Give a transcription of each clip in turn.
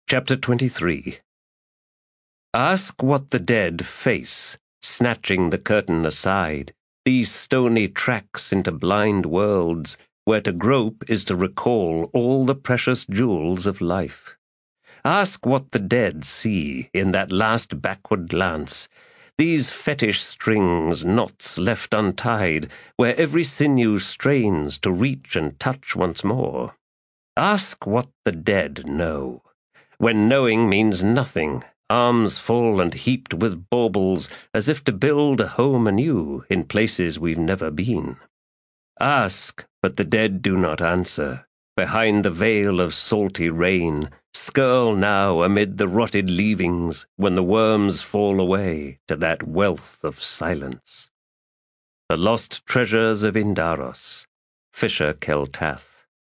Chapter 23. Ask what the dead face, snatching the curtain aside, these stony tracks into blind worlds, where to grope is to recall all the precious jewels of life. Ask what the dead see in that last backward glance, these fetish strings, knots left untied, where every sinew strains to reach and touch once more. Ask what the dead know, when knowing means nothing, arms full and heaped with baubles, as if to build a home anew in places we've never been. Ask, but the dead do not answer, behind the veil of salty rain, skirl now amid the rotted leavings when the worms fall away to that wealth of silence. The Lost Treasures of Indaros, Fisher Keltath.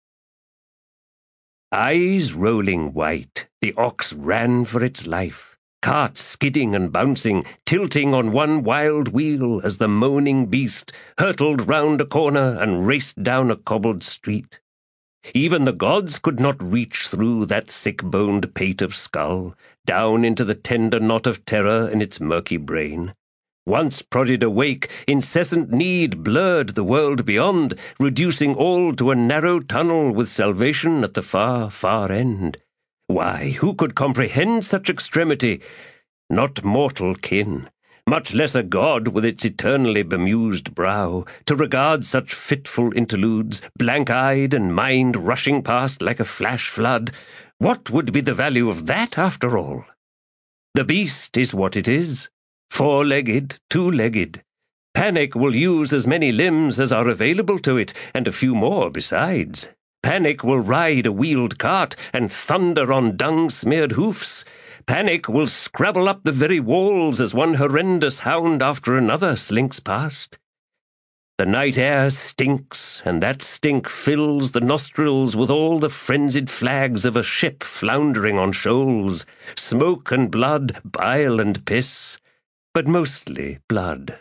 Eyes rolling white, the ox ran for its life, cart skidding and bouncing, tilting on one wild wheel as the moaning beast hurtled round a corner and raced down a cobbled street. Even the gods could not reach through that thick-boned pate of skull, down into the tender knot of terror in its murky brain. Once prodded awake, incessant need blurred the world beyond, reducing all to a narrow tunnel with salvation at the far, far end. Why, who could comprehend such extremity? Not mortal kin, much less a god with its eternally bemused brow, to regard such fitful interludes, blank-eyed and mind rushing past like a flash flood. What would be the value of that, after all? The beast is what it is. Four-legged, two-legged. Panic will use as many limbs as are available to it, and a few more besides. Panic will ride a wheeled cart and thunder on dung-smeared hoofs. Panic will scrabble up the very walls as one horrendous hound after another slinks past. The night air stinks, and that stink fills the nostrils with all the frenzied flags of a ship floundering on shoals. Smoke and blood, bile and piss, but mostly blood.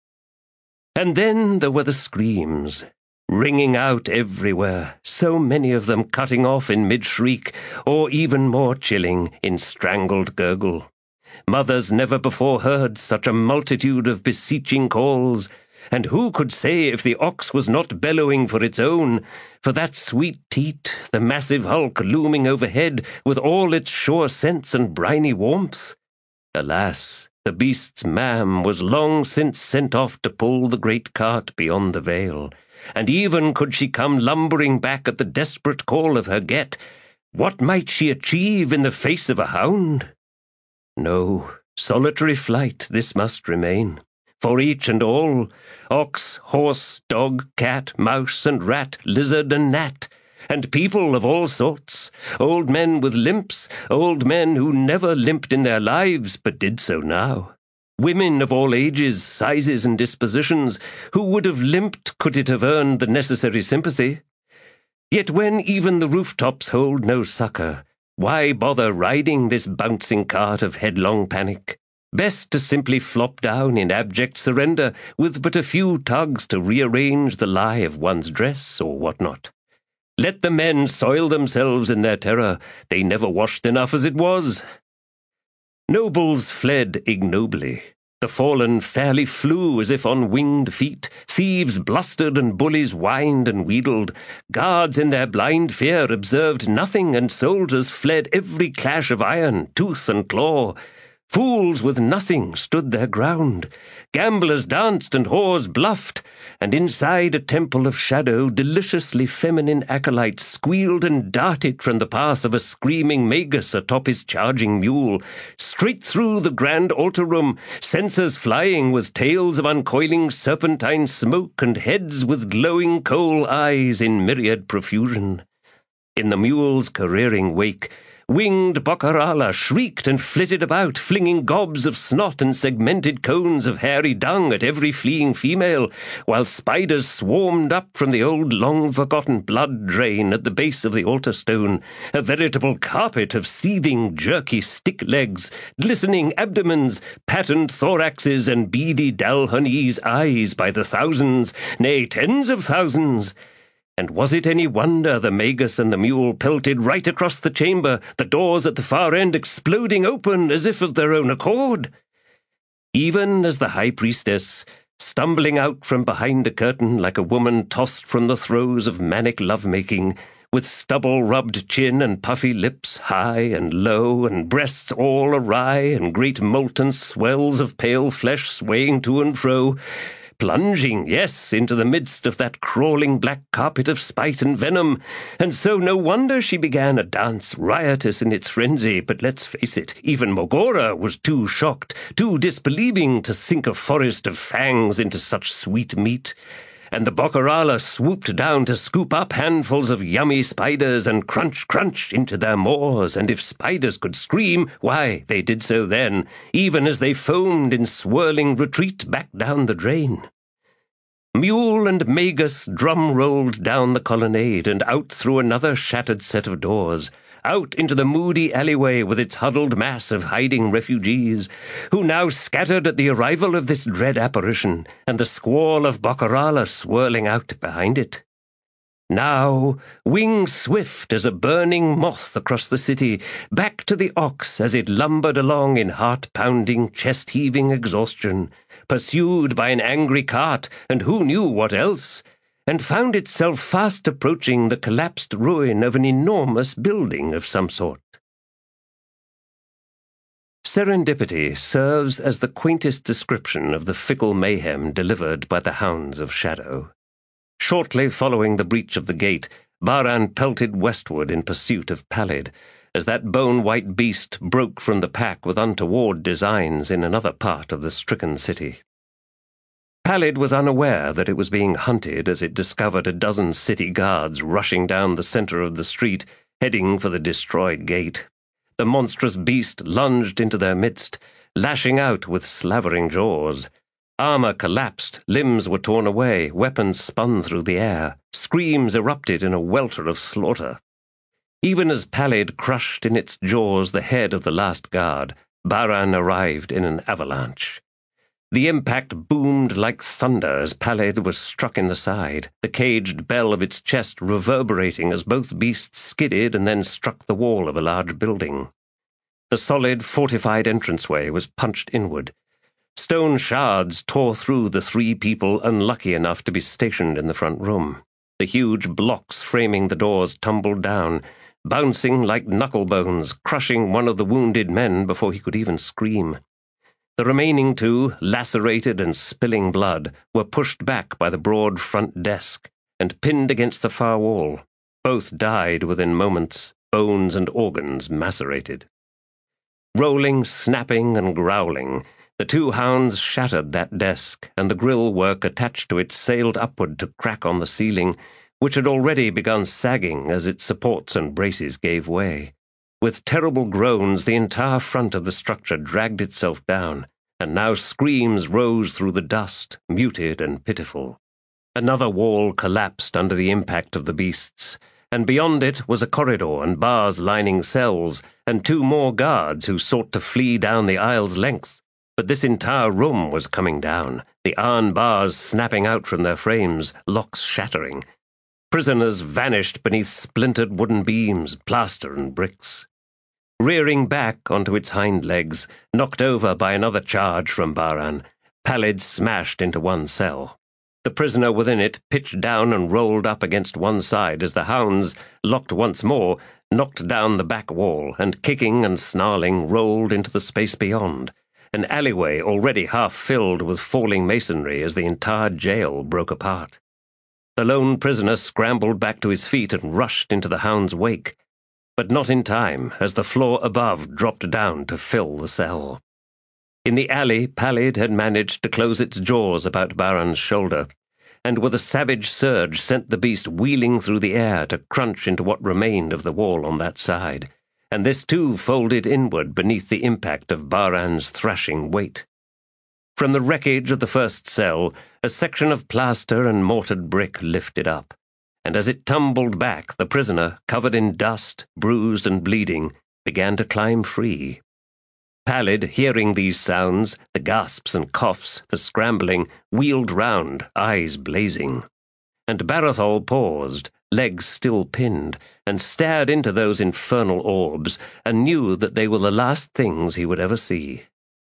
And then there were the screams, ringing out everywhere, so many of them cutting off in mid-shriek, or even more chilling, in strangled gurgle. Mothers never before heard such a multitude of beseeching calls, and who could say if the ox was not bellowing for its own, for that sweet teat, the massive hulk looming overhead with all its sure scents and briny warmth? Alas, the beast's mam was long since sent off to pull the great cart beyond the vale, and even could she come lumbering back at the desperate call of her get, what might she achieve in the face of a hound? No, solitary flight this must remain, for each and all, ox, horse, dog, cat, mouse and rat, lizard and gnat, and people of all sorts, old men with limps, old men who never limped in their lives but did so now, women of all ages, sizes and dispositions, who would have limped could it have earned the necessary sympathy. Yet when even the rooftops hold no succor, why bother riding this bouncing cart of headlong panic? Best to simply flop down in abject surrender, with but a few tugs to rearrange the lie of one's dress or what not. Let the men soil themselves in their terror. They never washed enough as it was. Nobles fled ignobly. The fallen fairly flew as if on winged feet. Thieves blustered and bullies whined and wheedled. Guards in their blind fear observed nothing, and soldiers fled every clash of iron, tooth and claw. Fools with nothing stood their ground. Gamblers danced and whores bluffed, and inside a temple of shadow deliciously feminine acolytes squealed and darted from the path of a screaming magus atop his charging mule, straight through the grand altar room, censers flying with tails of uncoiling serpentine smoke and heads with glowing coal eyes in myriad profusion. In the mule's careering wake, winged Bocarala shrieked and flitted about, flinging gobs of snot and segmented cones of hairy dung at every fleeing female, while spiders swarmed up from the old long-forgotten blood drain at the base of the altar stone, a veritable carpet of seething, jerky stick legs, glistening abdomens, patterned thoraxes, and beady Dalhonese eyes by the thousands, nay, tens of thousands. And was it any wonder the Magus and the mule pelted right across the chamber, the doors at the far end exploding open as if of their own accord? Even as the high priestess, stumbling out from behind a curtain like a woman tossed from the throes of manic lovemaking, with stubble-rubbed chin and puffy lips high and low and breasts all awry and great molten swells of pale flesh swaying to and fro, plunging, yes, into the midst of that crawling black carpet of spite and venom, and so no wonder she began a dance riotous in its frenzy. But let's face it, even Mogora was too shocked, too disbelieving to sink a forest of fangs into such sweet meat. And the Boccarala swooped down to scoop up handfuls of yummy spiders and crunch, crunch into their maws, and if spiders could scream, why, they did so then, even as they foamed in swirling retreat back down the drain. Mule and Magus drum-rolled down the colonnade and out through another shattered set of doors, out into the moody alleyway with its huddled mass of hiding refugees, who now scattered at the arrival of this dread apparition, and the squall of Boccarala swirling out behind it. Now, wing swift as a burning moth across the city, back to the ox as it lumbered along in heart-pounding, chest-heaving exhaustion, pursued by an angry cart, and who knew what else, and found itself fast approaching the collapsed ruin of an enormous building of some sort. Serendipity serves as the quaintest description of the fickle mayhem delivered by the Hounds of Shadow. Shortly following the breach of the gate, Bahran pelted westward in pursuit of Pallid, as that bone-white beast broke from the pack with untoward designs in another part of the stricken city. Pallid was unaware that it was being hunted as it discovered a dozen city guards rushing down the center of the street, heading for the destroyed gate. The monstrous beast lunged into their midst, lashing out with slavering jaws. Armor collapsed, limbs were torn away, weapons spun through the air, screams erupted in a welter of slaughter. Even as Pallid crushed in its jaws the head of the last guard, Bahran arrived in an avalanche. The impact boomed like thunder as Pallid was struck in the side, the caged bell of its chest reverberating as both beasts skidded and then struck the wall of a large building. The solid, fortified entranceway was punched inward. Stone shards tore through the three people unlucky enough to be stationed in the front room. The huge blocks framing the doors tumbled down, bouncing like knucklebones, crushing one of the wounded men before he could even scream. The remaining two, lacerated and spilling blood, were pushed back by the broad front desk and pinned against the far wall. Both died within moments, bones and organs macerated. Rolling, snapping, and growling, the two hounds shattered that desk, and the grill work attached to it sailed upward to crack on the ceiling, which had already begun sagging as its supports and braces gave way. With terrible groans, the entire front of the structure dragged itself down, and now screams rose through the dust, muted and pitiful. Another wall collapsed under the impact of the beasts, and beyond it was a corridor and bars lining cells, and two more guards who sought to flee down the aisle's length. But this entire room was coming down, the iron bars snapping out from their frames, locks shattering. Prisoners vanished beneath splintered wooden beams, plaster and bricks. Rearing back onto its hind legs, knocked over by another charge from Bahran, Pallid smashed into one cell. The prisoner within it pitched down and rolled up against one side as the hounds, locked once more, knocked down the back wall and, kicking and snarling, rolled into the space beyond, an alleyway already half filled with falling masonry as the entire jail broke apart. The lone prisoner scrambled back to his feet and rushed into the hound's wake, but not in time, as the floor above dropped down to fill the cell. In the alley, Pallid had managed to close its jaws about Bahran's shoulder, and with a savage surge sent the beast wheeling through the air to crunch into what remained of the wall on that side, and this too folded inward beneath the impact of Bahran's thrashing weight. From the wreckage of the first cell, a section of plaster and mortared brick lifted up, and as it tumbled back, the prisoner, covered in dust, bruised and bleeding, began to climb free. Pallid, hearing these sounds, the gasps and coughs, the scrambling, wheeled round, eyes blazing. and Barathol paused, legs still pinned, and stared into those infernal orbs, and knew that they were the last things he would ever see.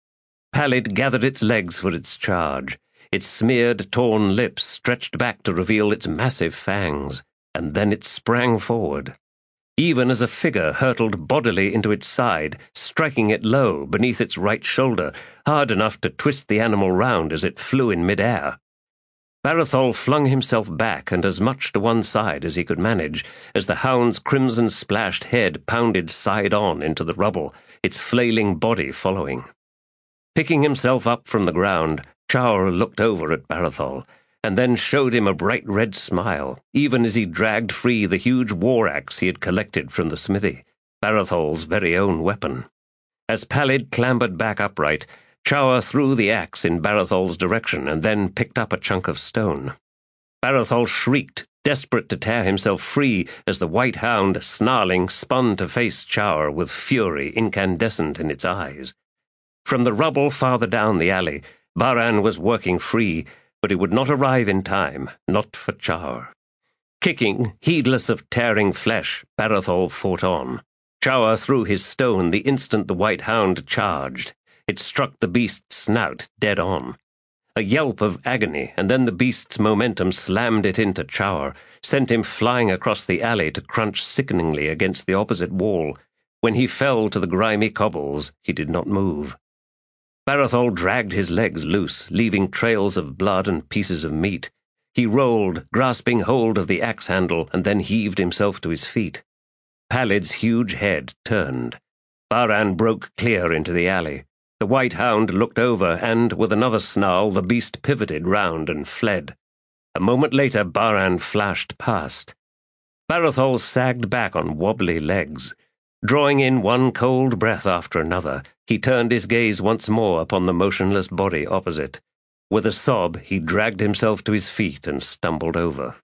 Pallid gathered its legs for its charge. Its smeared, torn lips stretched back to reveal its massive fangs, and then it sprang forward. Even as a figure hurtled bodily into its side, striking it low beneath its right shoulder, hard enough to twist the animal round as it flew in mid-air. Barathol flung himself back and as much to one side as he could manage, as the hound's crimson-splashed head pounded side-on into the rubble, its flailing body following. Picking himself up from the ground, Chaur looked over at Barathol, and then showed him a bright red smile, even as he dragged free the huge war-axe he had collected from the smithy, Barathol's very own weapon. As Pallid clambered back upright, Chaur threw the axe in Barathol's direction and then picked up a chunk of stone. Barathol shrieked, desperate to tear himself free, as the white hound, snarling, spun to face Chaur with fury incandescent in its eyes. From the rubble farther down the alley, Baran was working free, but he would not arrive in time, not for Chaur. Kicking, heedless of tearing flesh, Barathol fought on. Chaur threw his stone the instant the white hound charged. It struck the beast's snout dead on. A yelp of agony, and then the beast's momentum slammed it into Chaur, sent him flying across the alley to crunch sickeningly against the opposite wall. When he fell to the grimy cobbles, he did not move. Barathol dragged his legs loose, leaving trails of blood and pieces of meat. He rolled, grasping hold of the axe handle, and then heaved himself to his feet. Pallid's huge head turned. Baran broke clear into the alley. The white hound looked over, and, with another snarl, the beast pivoted round and fled. A moment later, Baran flashed past. Barathol sagged back on wobbly legs. Drawing in one cold breath after another, he turned his gaze once more upon the motionless body opposite. With a sob, he dragged himself to his feet and stumbled over.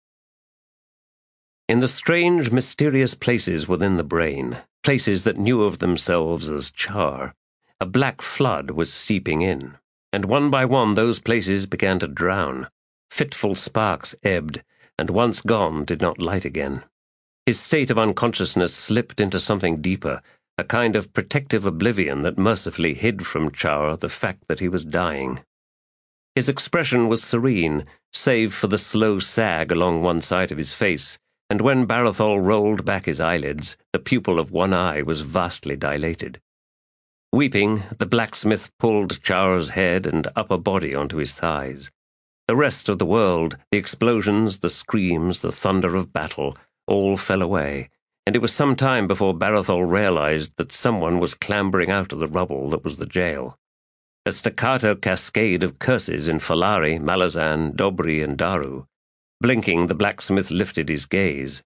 In the strange, mysterious places within the brain, places that knew of themselves as Chaur, a black flood was seeping in, and one by one those places began to drown. Fitful sparks ebbed, and once gone did not light again. His state of unconsciousness slipped into something deeper, a kind of protective oblivion that mercifully hid from Chaur the fact that he was dying. His expression was serene, save for the slow sag along one side of his face, and when Barathol rolled back his eyelids, the pupil of one eye was vastly dilated. Weeping, the blacksmith pulled Chaur's head and upper body onto his thighs. The rest of the world, the explosions, the screams, the thunder of battle, all fell away, and it was some time before Barathol realized that someone was clambering out of the rubble that was the jail. A staccato cascade of curses in Falari, Malazan, Dobry, and Daru. Blinking, the blacksmith lifted his gaze.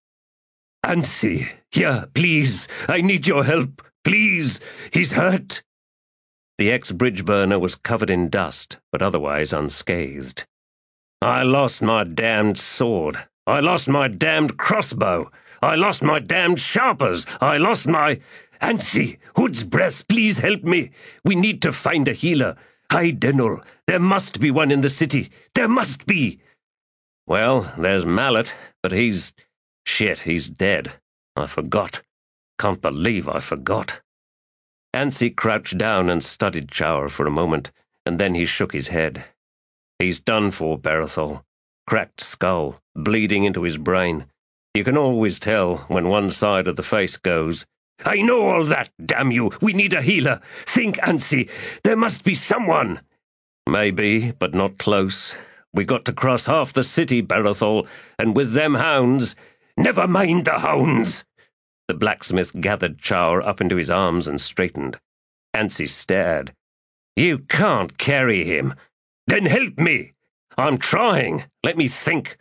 "Ansi, here, please, I need your help. Please, he's hurt." The ex-bridge burner was covered in dust, but otherwise unscathed. "I lost my damned sword. I lost my damned crossbow. I lost my damned sharpers. I lost my... Ansi, Hood's breath, please help me. We need to find a healer. Denul, there must be one in the city. There must be." "Well, there's Mallet, but he's... Shit, he's dead. I forgot. Can't believe I forgot." Ansi crouched down and studied Chaur for a moment, and then he shook his head. "He's done for, Barathol. Cracked skull, bleeding into his brain. You can always tell when one side of the face goes." "I know all that, damn you. We need a healer. Think, Ansi. There must be someone." "Maybe, but not close. We got to cross half the city, Barathol, and with them hounds—" "Never mind the hounds." The blacksmith gathered Chaur up into his arms and straightened. Ansi stared. "You can't carry him." "Then help me." "I'm trying. Let me think."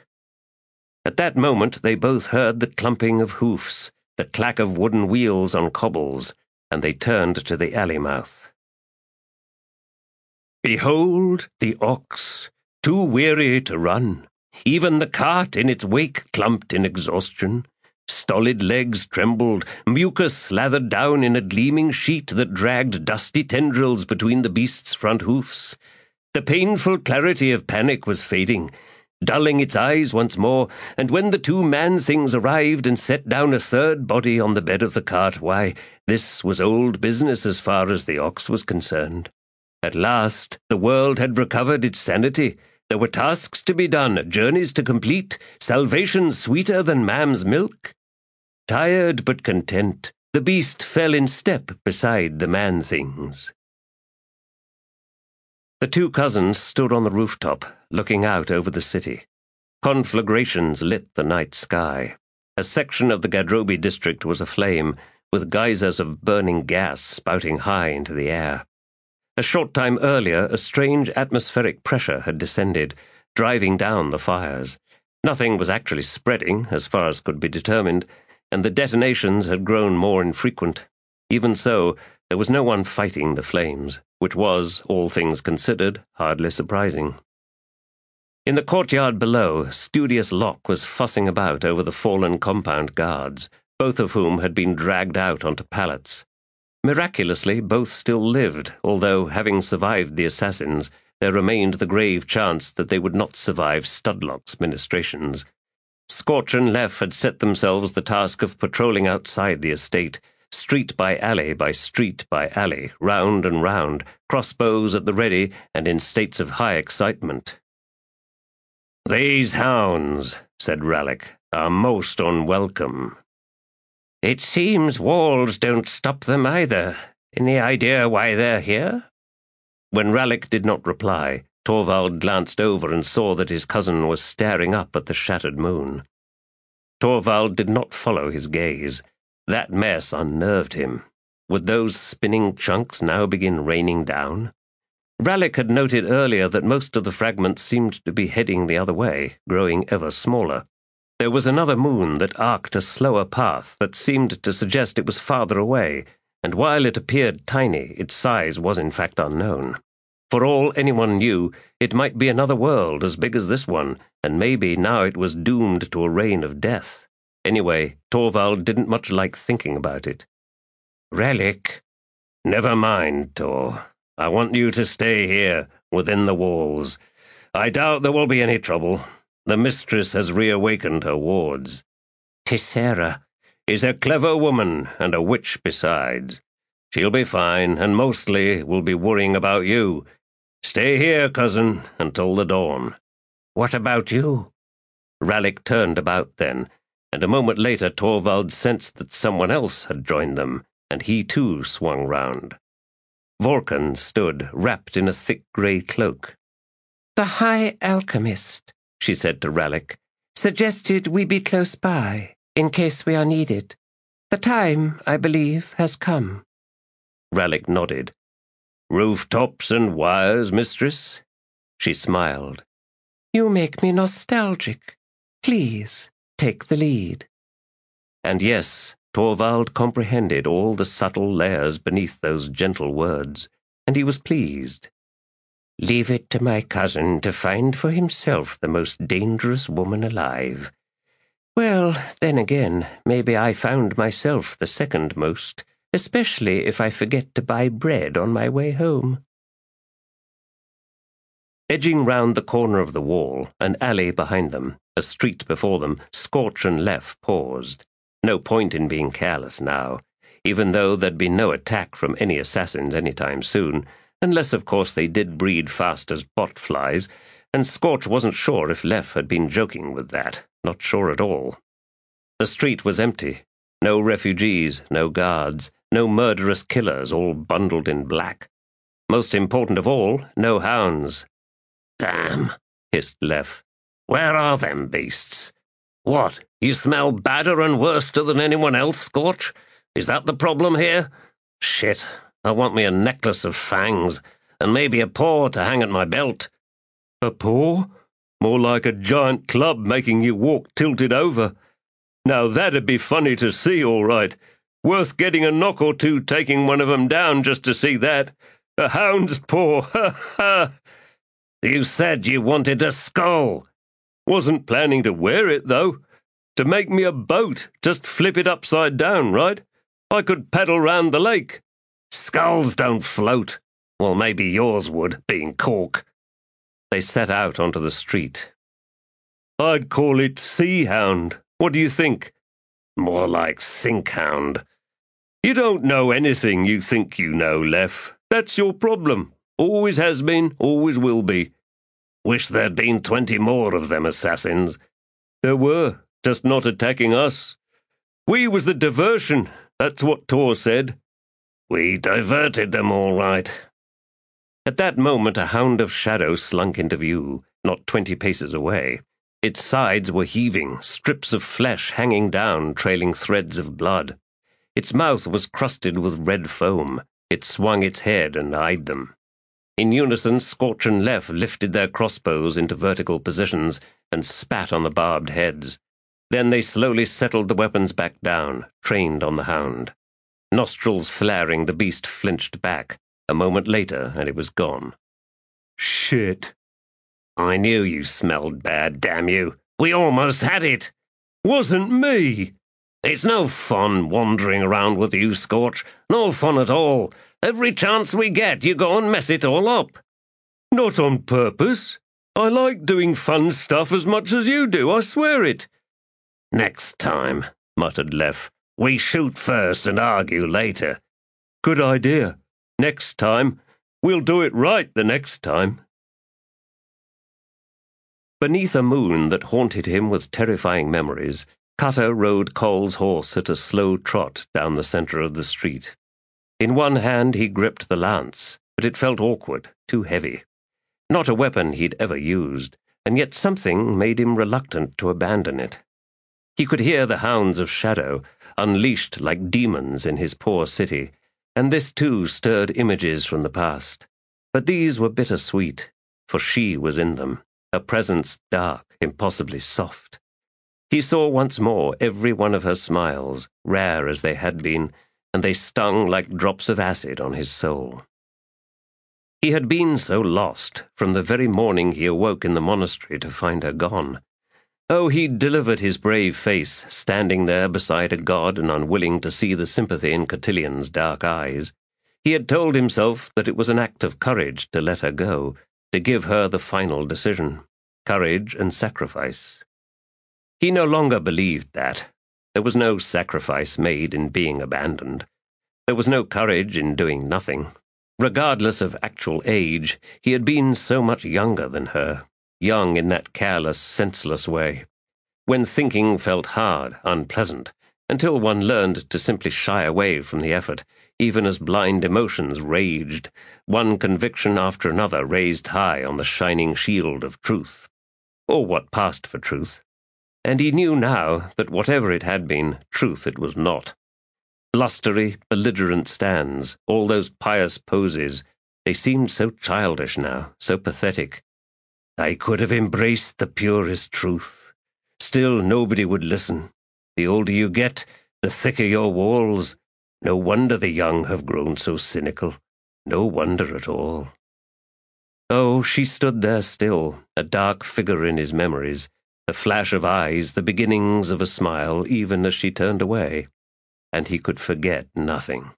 At that moment they both heard the clumping of hoofs, the clack of wooden wheels on cobbles, and they turned to the alley mouth. "Behold the ox, too weary to run. Even the cart in its wake clumped in exhaustion. Stolid legs trembled, mucus slathered down in a gleaming sheet that dragged dusty tendrils between the beast's front hoofs. The painful clarity of panic was fading. dulling its eyes once more, and when the two man-things arrived and set down a third body on the bed of the cart, why, this was old business as far as the ox was concerned. At last, the world had recovered its sanity. There were tasks to be done, journeys to complete, salvation sweeter than mam's milk. Tired but content, the beast fell in step beside the man-things. The two cousins stood on the rooftop, looking out over the city. Conflagrations lit the night sky. A section of the Gadrobi district was aflame, with geysers of burning gas spouting high into the air. A short time earlier, a strange atmospheric pressure had descended, driving down the fires. Nothing was actually spreading, as far as could be determined, and the detonations had grown more infrequent. Even so, there was no one fighting the flames, which was, all things considered, hardly surprising. In the courtyard below, studious Locke was fussing about over the fallen compound guards, both of whom had been dragged out onto pallets. Miraculously, both still lived, although, having survived the assassins, there remained the grave chance that they would not survive Studlock's ministrations. Scorch and Leff had set themselves the task of patrolling outside the estate, street by street by alley, round and round, crossbows at the ready and in states of high excitement. "These hounds," said Rallick, "are most unwelcome." "It seems walls don't stop them either. Any idea why they're here?" When Rallick did not reply, Torvald glanced over and saw that his cousin was staring up at the shattered moon. Torvald did not follow his gaze. That mess unnerved him. Would those spinning chunks now begin raining down? Rallick had noted earlier that most of the fragments seemed to be heading the other way, growing ever smaller. There was another moon that arced a slower path that seemed to suggest it was farther away, and while it appeared tiny, its size was in fact unknown. For all anyone knew, it might be another world as big as this one, and maybe now it was doomed to a reign of death. Anyway, Torvald didn't much like thinking about it. "Rallick." "Never mind, Tor. I want you to stay here, within the walls. I doubt there will be any trouble. The mistress has reawakened her wards. Tessera is a clever woman and a witch besides. She'll be fine, and mostly will be worrying about you. Stay here, cousin, until the dawn." "What about you?" Rallick turned about then, and a moment later Torvald sensed that someone else had joined them, and he too swung round. Vorkon stood, wrapped in a thick grey cloak. "The High Alchemist," she said to Rallick, "suggested we be close by, in case we are needed. The time, I believe, has come." Rallick nodded. "Rooftops and wires, mistress?" She smiled. "You make me nostalgic. Please, take the lead." And yes, Torvald comprehended all the subtle layers beneath those gentle words, and he was pleased. "Leave it to my cousin to find for himself the most dangerous woman alive. Well, then again, maybe I found myself the second most, especially if I forget to buy bread on my way home." Edging round the corner of the wall, an alley behind them, a street before them, Scorch and Leff paused. No point in being careless now, even though there'd be no attack from any assassins any time soon, unless of course they did breed fast as botflies, and Scorch wasn't sure if Leff had been joking with that, not sure at all. The street was empty. No refugees, no guards, no murderous killers all bundled in black. Most important of all, no hounds. "Damn," hissed Leff. "Where are them beasts? What, you smell badder and worster than anyone else, Scorch? Is that the problem here? Shit, I want me a necklace of fangs, and maybe a paw to hang at my belt." "A paw? More like a giant club making you walk tilted over. Now that'd be funny to see, all right. Worth getting a knock or two taking one of 'em down just to see that. A hound's paw, ha ha!" "You said you wanted a skull." "Wasn't planning to wear it, though. To make me a boat, just flip it upside down, right? I could paddle round the lake." "Skulls don't float." "Well, maybe yours would, being cork." They set out onto the street. I'd call it Sea Hound. What do you think? More like Sink Hound. You don't know anything you think you know, Lef. That's your problem. Always has been, always will be. Wish there'd been 20 more of them assassins. There were, just not attacking us. We was the diversion, that's what Tor said. We diverted them all right. At that moment a hound of shadow slunk into view, not 20 paces away. Its sides were heaving, strips of flesh hanging down, trailing threads of blood. Its mouth was crusted with red foam. It swung its head and eyed them. In unison, Scorch and Lef lifted their crossbows into vertical positions and spat on the barbed heads. Then they slowly settled the weapons back down, trained on the hound. Nostrils flaring, the beast flinched back. A moment later, and it was gone. Shit. I knew you smelled bad, damn you. We almost had it. Wasn't me. It's no fun wandering around with you, Scorch. No fun at all. Every chance we get, you go and mess it all up. Not on purpose. I like doing fun stuff as much as you do, I swear it. Next time, muttered Lef. We shoot first and argue later. Good idea. Next time. We'll do it right the next time. Beneath a moon that haunted him with terrifying memories, Cutter rode Cole's horse at a slow trot down the centre of the street. In one hand he gripped the lance, but it felt awkward, too heavy. Not a weapon he'd ever used, and yet something made him reluctant to abandon it. He could hear the hounds of shadow, unleashed like demons in his poor city, and this too stirred images from the past. But these were bittersweet, for she was in them, a presence dark, impossibly soft. He saw once more every one of her smiles, rare as they had been, and they stung like drops of acid on his soul. He had been so lost from the very morning he awoke in the monastery to find her gone. Oh, he'd delivered his brave face, standing there beside a god and unwilling to see the sympathy in Cotillion's dark eyes. He had told himself that it was an act of courage to let her go, to give her the final decision. Courage and sacrifice. He no longer believed that. There was no sacrifice made in being abandoned. There was no courage in doing nothing. Regardless of actual age, he had been so much younger than her, young in that careless, senseless way, when thinking felt hard, unpleasant, until one learned to simply shy away from the effort, even as blind emotions raged, one conviction after another raised high on the shining shield of truth, or what passed for truth. And he knew now that whatever it had been, truth it was not. Blustery, belligerent stands, all those pious poses, they seemed so childish now, so pathetic. I could have embraced the purest truth. Still nobody would listen. The older you get, the thicker your walls. No wonder the young have grown so cynical. No wonder at all. Oh, she stood there still, a dark figure in his memories, a flash of eyes, the beginnings of a smile, even as she turned away. And he could forget nothing.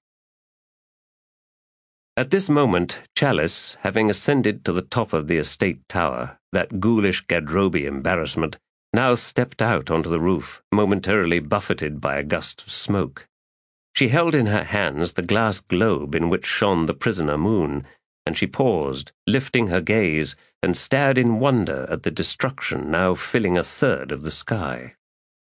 At this moment, Chalice, having ascended to the top of the estate tower, that ghoulish Gadrobi embarrassment, now stepped out onto the roof, momentarily buffeted by a gust of smoke. She held in her hands the glass globe in which shone the prisoner moon, and she paused, lifting her gaze, and stared in wonder at the destruction now filling a third of the sky.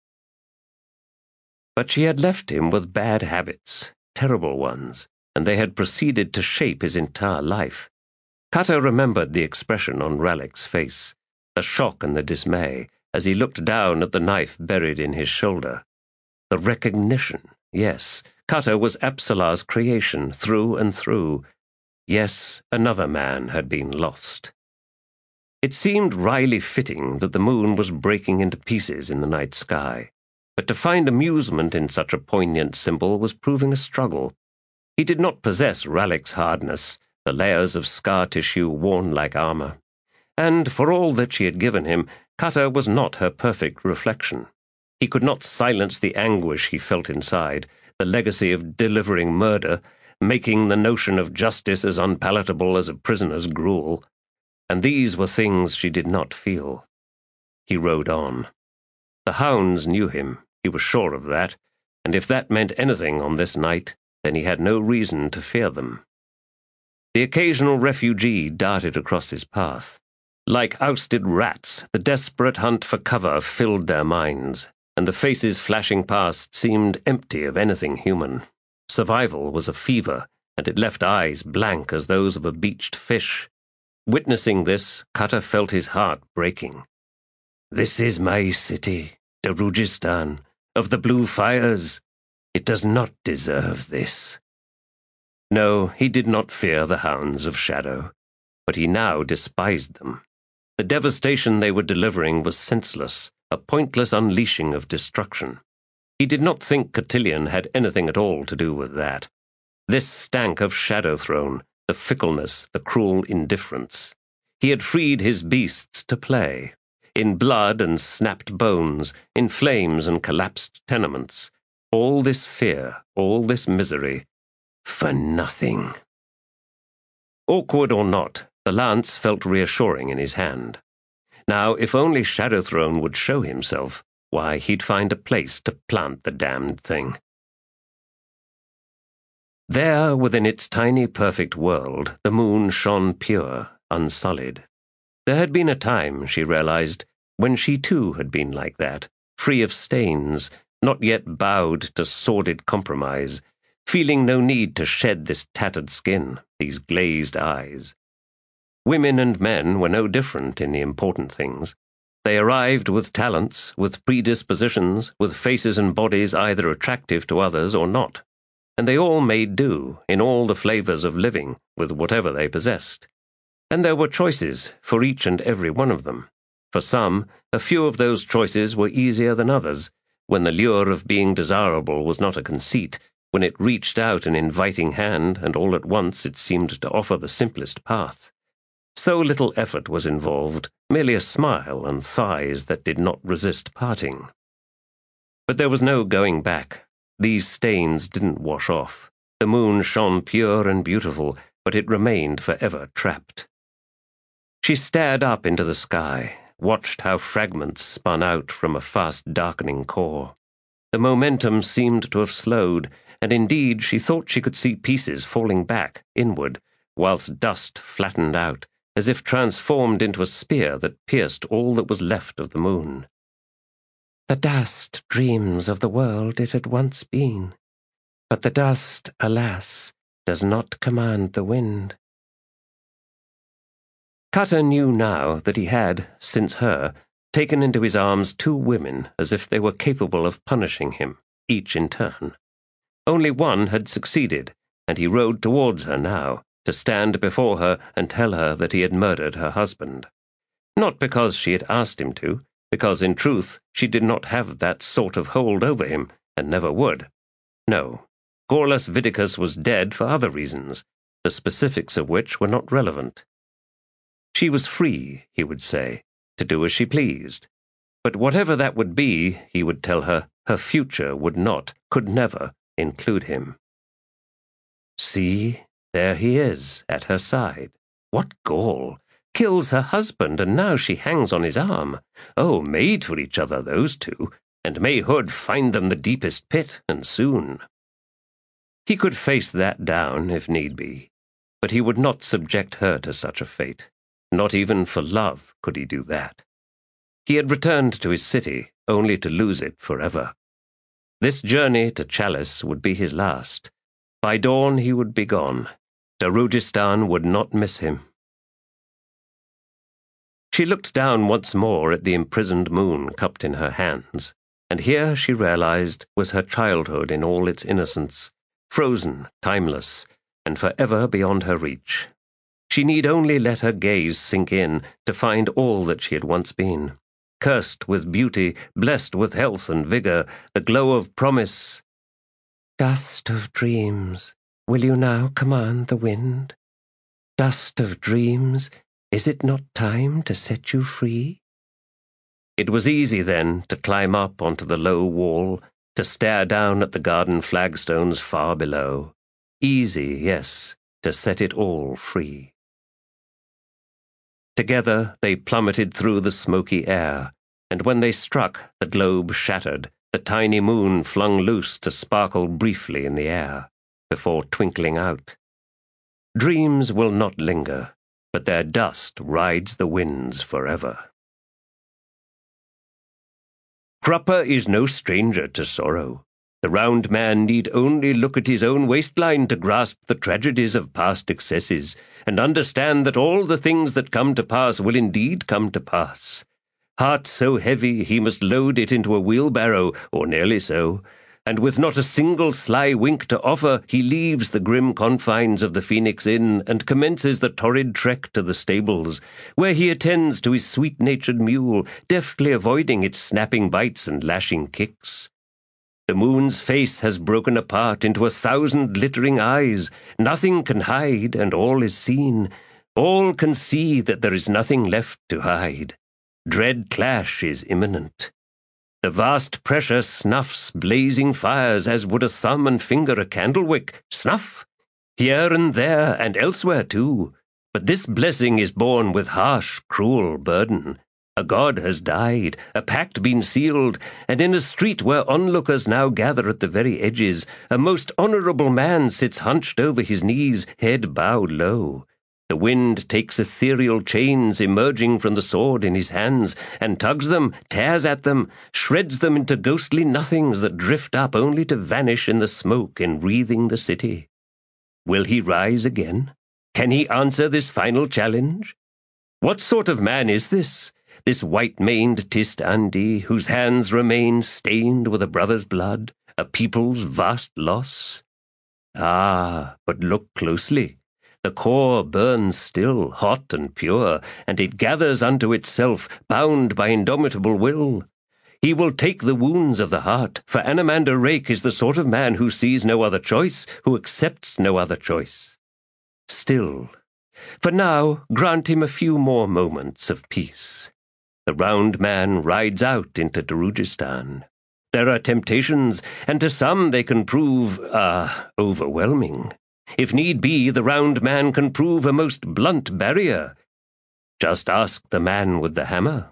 But she had left him with bad habits, terrible ones, and they had proceeded to shape his entire life. Cutter remembered the expression on Rallick's face, the shock and the dismay, as he looked down at the knife buried in his shoulder. The recognition, yes, Cutter was Apsalar's creation through and through. Yes, another man had been lost. It seemed wryly fitting that the moon was breaking into pieces in the night sky, but to find amusement in such a poignant symbol was proving a struggle. He did not possess Rallick's hardness, the layers of scar tissue worn like armor. And for all that she had given him, Cutter was not her perfect reflection. He could not silence the anguish he felt inside, the legacy of delivering murder, making the notion of justice as unpalatable as a prisoner's gruel. And these were things she did not feel. he rode on. The hounds knew him, he was sure of that, and if that meant anything on this night, then he had no reason to fear them. The occasional refugee darted across his path. Like ousted rats, the desperate hunt for cover filled their minds, and the faces flashing past seemed empty of anything human. Survival was a fever, and it left eyes blank as those of a beached fish. Witnessing this, Cutter felt his heart breaking. "This is my city, Darujhistan, of the blue fires. It does not deserve this." No, he did not fear the hounds of shadow, but he now despised them. The devastation they were delivering was senseless, a pointless unleashing of destruction. He did not think Cotillion had anything at all to do with that. This stank of Shadowthrone, the fickleness, the cruel indifference. He had freed his beasts to play, in blood and snapped bones, in flames and collapsed tenements. All this fear, all this misery, for nothing. Awkward or not, the lance felt reassuring in his hand. Now, if only Shadowthrone would show himself, why, he'd find a place to plant the damned thing. There, within its tiny perfect world, the moon shone pure, unsullied. There had been a time, she realized, when she too had been like that, free of stains, not yet bowed to sordid compromise, feeling no need to shed this tattered skin, these glazed eyes. Women and men were no different in the important things. They arrived with talents, with predispositions, with faces and bodies either attractive to others or not, and they all made do, in all the flavors of living, with whatever they possessed. And there were choices for each and every one of them. For some, a few of those choices were easier than others, when the lure of being desirable was not a conceit, when it reached out an inviting hand and all at once it seemed to offer the simplest path. So little effort was involved, merely a smile and thighs that did not resist parting. But there was no going back. These stains didn't wash off. The moon shone pure and beautiful, but it remained forever trapped. She stared up into the sky, watched how fragments spun out from a fast-darkening core. The momentum seemed to have slowed, and indeed she thought she could see pieces falling back, inward, whilst dust flattened out, as if transformed into a spear that pierced all that was left of the moon. "The dust dreams of the world it had once been, but the dust, alas, does not command the wind." Cutter knew now that he had, since her, taken into his arms two women as if they were capable of punishing him, each in turn. Only one had succeeded, and he rode towards her now, to stand before her and tell her that he had murdered her husband. Not because she had asked him to, because in truth she did not have that sort of hold over him, and never would. No, Gorlas Vidicus was dead for other reasons, the specifics of which were not relevant. She was free, he would say, to do as she pleased. But whatever that would be, he would tell her, her future would not, could never, include him. See, there he is, at her side. What gall! Kills her husband, and now she hangs on his arm. Oh, made for each other, those two, and may Hood find them the deepest pit, and soon. He could face that down, if need be, but he would not subject her to such a fate. Not even for love could he do that. He had returned to his city, only to lose it forever. This journey to Chalice would be his last. By dawn he would be gone. Darujhistan would not miss him. She looked down once more at the imprisoned moon cupped in her hands, and here, she realized, was her childhood in all its innocence, frozen, timeless, and forever beyond her reach. She need only let her gaze sink in to find all that she had once been. Cursed with beauty, blessed with health and vigor, the glow of promise. "Dust of dreams, will you now command the wind? Dust of dreams, is it not time to set you free?" It was easy then to climb up onto the low wall, to stare down at the garden flagstones far below. Easy, yes, to set it all free. Together they plummeted through the smoky air, and when they struck, the globe shattered, the tiny moon flung loose to sparkle briefly in the air, before twinkling out. Dreams will not linger, but their dust rides the winds forever. Crupper is no stranger to sorrow. The round man need only look at his own waistline to grasp the tragedies of past excesses, and understand that all the things that come to pass will indeed come to pass. Heart so heavy he must load it into a wheelbarrow, or nearly so, and with not a single sly wink to offer, he leaves the grim confines of the Phoenix Inn and commences the torrid trek to the stables, where he attends to his sweet-natured mule, deftly avoiding its snapping bites and lashing kicks. The moon's face has broken apart into 1,000 glittering eyes. Nothing can hide, and all is seen. All can see that there is nothing left to hide. Dread clash is imminent. The vast pressure snuffs blazing fires as would a thumb and finger a candle wick. Snuff! Here and there, and elsewhere too. But this blessing is borne with harsh, cruel burden. A god has died, a pact been sealed, and in a street where onlookers now gather at the very edges, a most honourable man sits hunched over his knees, head bowed low. The wind takes ethereal chains emerging from the sword in his hands, and tugs them, tears at them, shreds them into ghostly nothings that drift up only to vanish in the smoke enwreathing the city. Will he rise again? Can he answer this final challenge? What sort of man is this white-maned Tist Andi, whose hands remain stained with a brother's blood, a people's vast loss? Ah, but look closely. The core burns still, hot and pure, and it gathers unto itself, bound by indomitable will. He will take the wounds of the heart, for Anomander Rake is the sort of man who sees no other choice, who accepts no other choice. Still, for now, grant him a few more moments of peace. The round man rides out into Darujhistan. There are temptations, and to some they can prove, overwhelming. If need be, the round man can prove a most blunt barrier. Just ask the man with the hammer.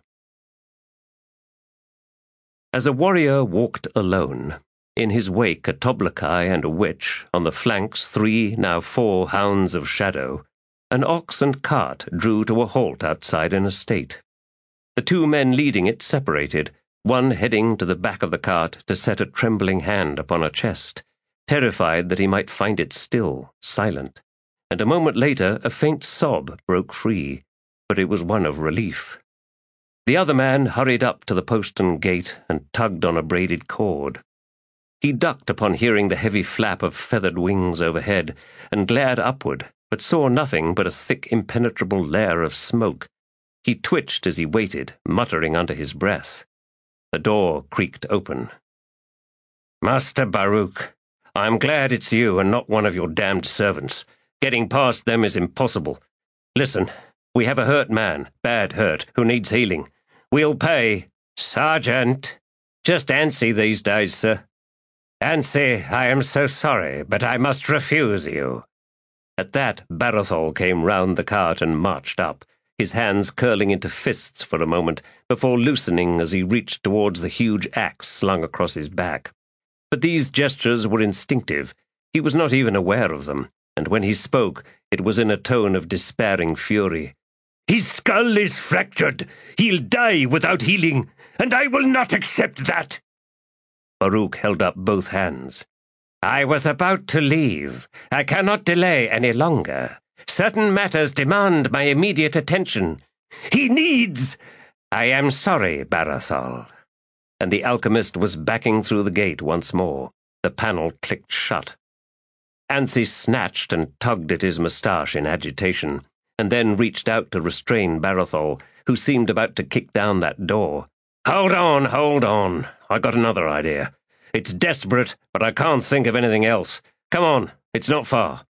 As a warrior walked alone, in his wake a Toblakai and a witch, on the flanks 3, now 4 hounds of shadow, an ox and cart drew to a halt outside an estate. The 2 men leading it separated, one heading to the back of the cart to set a trembling hand upon a chest, terrified that he might find it still, silent, and a moment later a faint sob broke free, but it was one of relief. The other man hurried up to the postern gate and tugged on a braided cord. He ducked upon hearing the heavy flap of feathered wings overhead, and glared upward, but saw nothing but a thick impenetrable layer of smoke. He twitched as he waited, muttering under his breath. The door creaked open. "Master Baruch, I'm glad it's you and not one of your damned servants. Getting past them is impossible. Listen, we have a hurt man, bad hurt, who needs healing. We'll pay." "Sergeant, just Ansi these days, sir." "Ansi, I am so sorry, but I must refuse you." At that, Barathol came round the cart and marched up, his hands curling into fists for a moment, before loosening as he reached towards the huge axe slung across his back. But these gestures were instinctive. He was not even aware of them, and when he spoke, it was in a tone of despairing fury. "His skull is fractured. He'll die without healing, and I will not accept that." Baruch held up both hands. "I was about to leave. I cannot delay any longer. Certain matters demand my immediate attention. He needs—" "I am sorry, Barathol." And the alchemist was backing through the gate once more. The panel clicked shut. Ansi snatched and tugged at his moustache in agitation, and then reached out to restrain Barathol, who seemed about to kick down that door. Hold on. I got another idea. It's desperate, but I can't think of anything else. Come on, it's not far."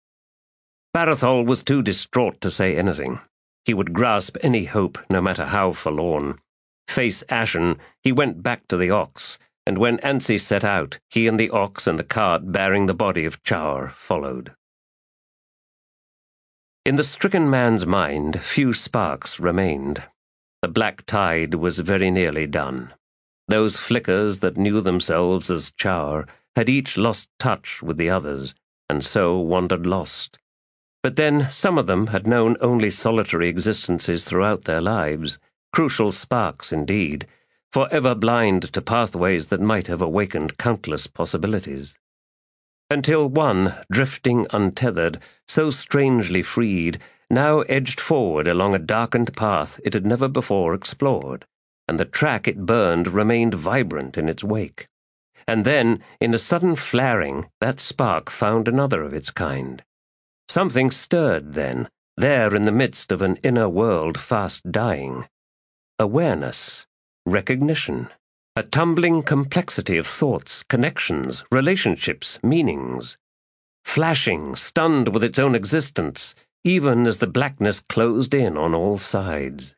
Barathol was too distraught to say anything. He would grasp any hope, no matter how forlorn. Face ashen, he went back to the ox, and when Ansi set out, he and the ox and the cart bearing the body of Chaur followed. In the stricken man's mind, few sparks remained. The black tide was very nearly done. Those flickers that knew themselves as Chower had each lost touch with the others, and so wandered lost. But then some of them had known only solitary existences throughout their lives, crucial sparks indeed, forever blind to pathways that might have awakened countless possibilities. Until one, drifting untethered, so strangely freed, now edged forward along a darkened path it had never before explored, and the track it burned remained vibrant in its wake. And then, in a sudden flaring, that spark found another of its kind. Something stirred then, there in the midst of an inner world fast dying. Awareness, recognition, a tumbling complexity of thoughts, connections, relationships, meanings. Flashing, stunned with its own existence, even as the blackness closed in on all sides.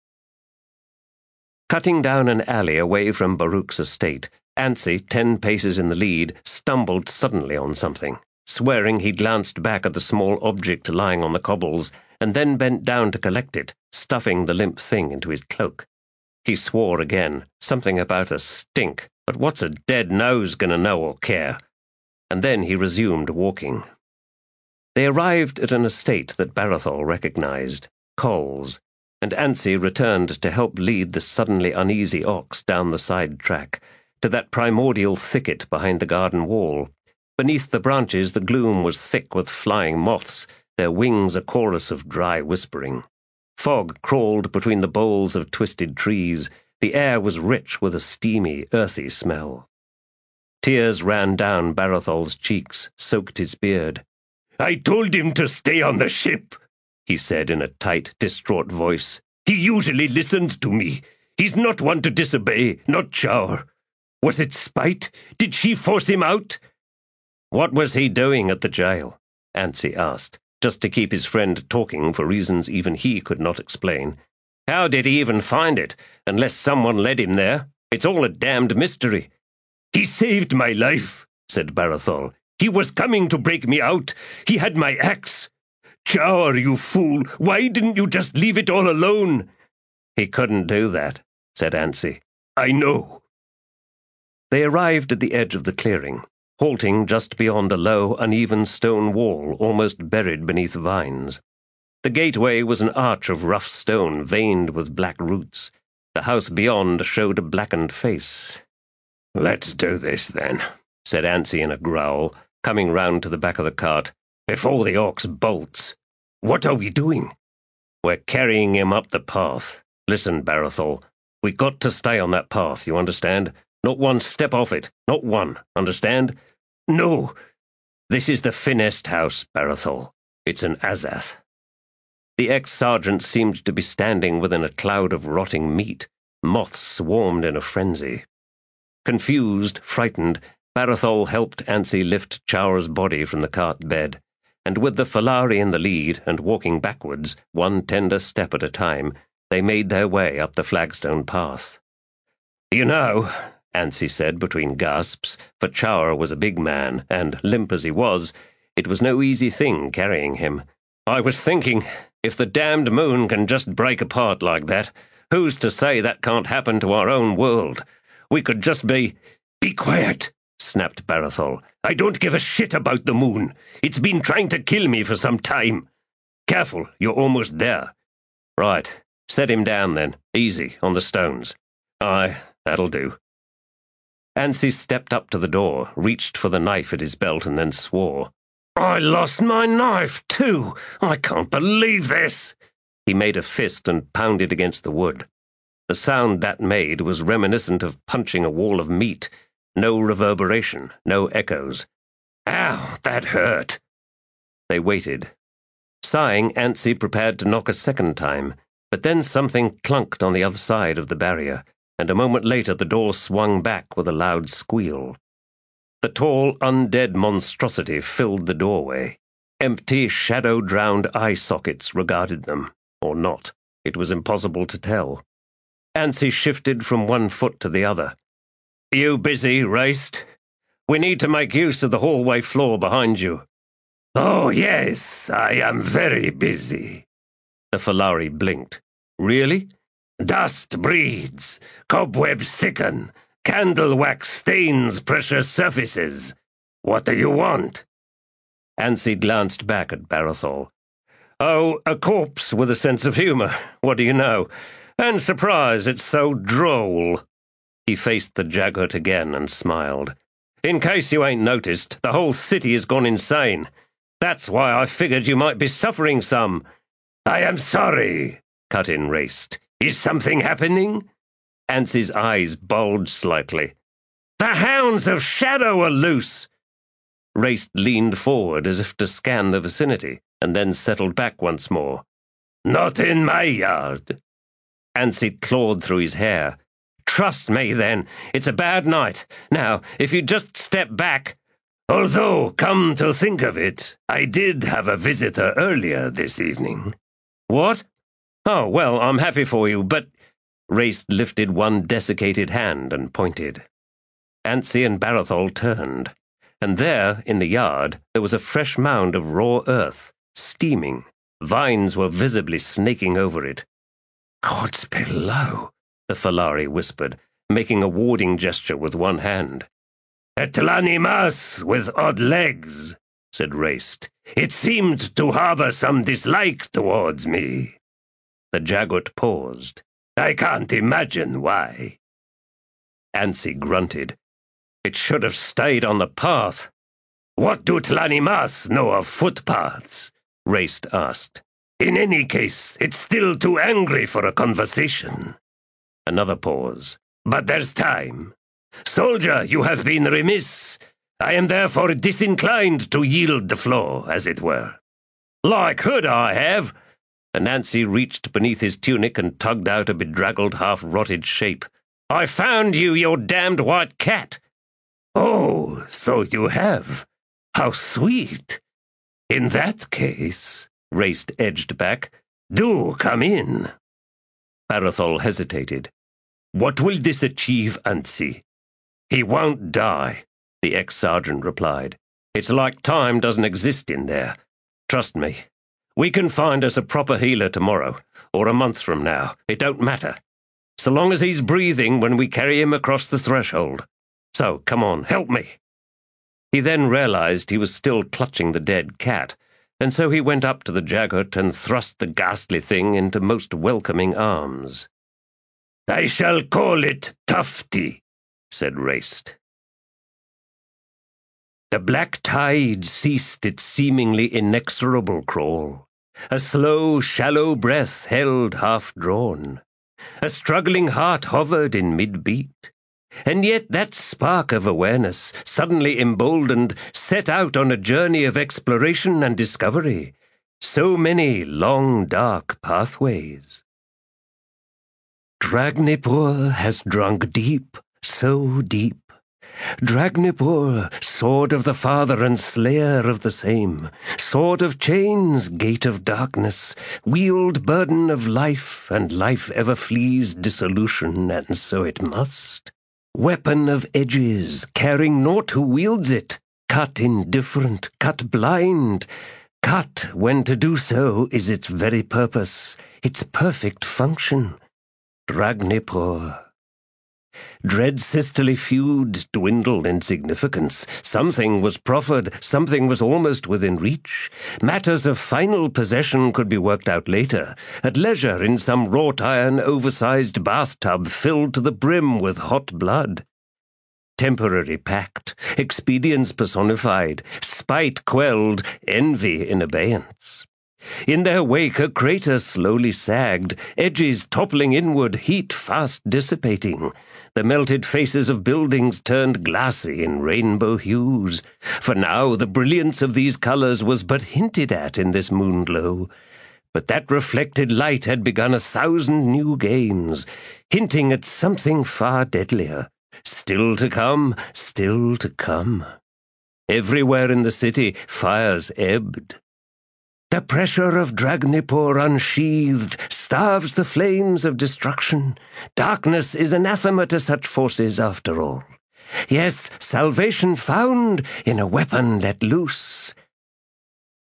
Cutting down an alley away from Baruch's estate, Ansi, 10 paces in the lead, stumbled suddenly on something, swearing he glanced back at the small object lying on the cobbles, and then bent down to collect it, stuffing the limp thing into his cloak. He swore again, something about a stink, but what's a dead nose going to know or care? And then he resumed walking. They arrived at an estate that Barathol recognized, Coll's, and Ansi returned to help lead the suddenly uneasy ox down the side track, to that primordial thicket behind the garden wall. Beneath the branches the gloom was thick with flying moths, their wings a chorus of dry whispering. Fog crawled between the boles of twisted trees. The air was rich with a steamy, earthy smell. Tears ran down Barathol's cheeks, soaked his beard. "I told him to stay on the ship," he said in a tight, distraught voice. "He usually listened to me. He's not one to disobey, not Chower. Was it spite? Did she force him out?" "What was he doing at the jail?" Ansi asked, just to keep his friend talking for reasons even he could not explain. "How did he even find it, unless someone led him there? It's all a damned mystery." "He saved my life," said Barathol. "He was coming to break me out. He had my axe. Chower, you fool, why didn't you just leave it all alone?" "He couldn't do that," said Ansi. "I know." They arrived at the edge of the clearing, halting just beyond a low, uneven stone wall almost buried beneath vines. The gateway was an arch of rough stone veined with black roots. The house beyond showed a blackened face. "Let's do this, then," said Ansi in a growl, coming round to the back of the cart, "before the ox bolts." "What are we doing?" "We're carrying him up the path. Listen, Barathol, we got to stay on that path, you understand? Not one step off it, not one, understand?" "No." "This is the Finest house, Barathol. It's an Azath." The ex-sergeant seemed to be standing within a cloud of rotting meat. Moths swarmed in a frenzy. Confused, frightened, Barathol helped Ansi lift Chower's body from the cart bed, and with the Falari in the lead and walking backwards, one tender step at a time, they made their way up the flagstone path. "You know," Ansi said between gasps, for Chower was a big man, and, limp as he was, it was no easy thing carrying him. "I was thinking, if the damned moon can just break apart like that, who's to say that can't happen to our own world? We could just be—" "Be quiet," snapped Barathol. "I don't give a shit about the moon. It's been trying to kill me for some time. Careful, you're almost there." "Right. Set him down, then. Easy, on the stones." "Aye, that'll do." Ansi stepped up to the door, reached for the knife at his belt, and then swore. "I lost my knife, too! I can't believe this!" He made a fist and pounded against the wood. The sound that made was reminiscent of punching a wall of meat. No reverberation, no echoes. "Ow, that hurt!" They waited. Sighing, Ansi prepared to knock a second time, but then something clunked on the other side of the barrier, and a moment later the door swung back with a loud squeal. The tall, undead monstrosity filled the doorway. Empty, shadow-drowned eye sockets regarded them. Or not. It was impossible to tell. Ansi shifted from one foot to the other. "You busy, Raced? We need to make use of the hallway floor behind you." "Oh, yes, I am very busy." The Falari blinked. "Really?" Dust breeds, cobwebs thicken, candle wax stains precious surfaces. What do you want? Anstey glanced back at Barathol. Oh, a corpse with a sense of humour. What do you know? And surprise, it's so droll. He faced the Jaghut again and smiled. In case you ain't noticed, the whole city has gone insane. That's why I figured you might be suffering some. I am sorry, cut in Rayst. Is something happening? Anstey's eyes bulged slightly. The hounds of shadow are loose. Rayst leaned forward as if to scan the vicinity, and then settled back once more. Not in my yard. Anstey clawed through his hair. Trust me, then. It's a bad night. Now, if you'd just step back. Although, come to think of it, I did have a visitor earlier this evening. What? Oh, well, I'm happy for you, but... Rayst lifted one desiccated hand and pointed. Anstey and Barathol turned, and there, in the yard, there was a fresh mound of raw earth, steaming. Vines were visibly snaking over it. Gods below, the Falari whispered, making a warding gesture with one hand. A Tlanimas with odd legs, said Rayst. It seemed to harbour some dislike towards me. The Jaghut paused. I can't imagine why. Anstey grunted. It should have stayed on the path. What do Tlanimas know of footpaths? Rayst asked. In any case, it's still too angry for a conversation. Another pause. But there's time. Soldier, you have been remiss. I am therefore disinclined to yield the floor, as it were. Like Hood I have. And Anstey reached beneath his tunic and tugged out a bedraggled, half-rotted shape. I found you, your damned white cat. Oh, so you have. How sweet. In that case, Rayst edged back, do come in. Barathol hesitated. What will this achieve, Anstey? He won't die, the ex-sergeant replied. It's like time doesn't exist in there. Trust me. We can find us a proper healer tomorrow, or a month from now. It don't matter. So long as he's breathing when we carry him across the threshold. So, come on, help me. He then realized he was still clutching the dead cat, and so he went up to the Jaghut and thrust the ghastly thing into most welcoming arms. I shall call it Tufty, said Rayst. The black tide ceased its seemingly inexorable crawl. A slow, shallow breath held half-drawn. A struggling heart hovered in mid-beat. And yet that spark of awareness, suddenly emboldened, set out on a journey of exploration and discovery. So many long, dark pathways. Dragnipur has drunk deep, so deep. Dragnipur, sword of the father and slayer of the same, sword of chains, gate of darkness, wield burden of life, and life ever flees dissolution, and so it must. Weapon of edges, caring naught who wields it, cut indifferent, cut blind, cut when to do so is its very purpose, its perfect function. Dragnipur. Dread sisterly feuds dwindled in significance. Something was proffered, something was almost within reach. Matters of final possession could be worked out later, at leisure in some wrought-iron oversized bathtub filled to the brim with hot blood. Temporary pact, expedience personified, spite quelled, envy in abeyance. In their wake a crater slowly sagged, edges toppling inward, heat fast dissipating. The melted faces of buildings turned glassy in rainbow hues. For now the brilliance of these colours was but hinted at in this moonglow. But that reflected light had begun 1,000 new games, hinting at something far deadlier. Still to come, still to come. Everywhere in the city fires ebbed. The pressure of Dragnipur unsheathed starves the flames of destruction. Darkness is anathema to such forces after all. Yes, salvation found in a weapon let loose.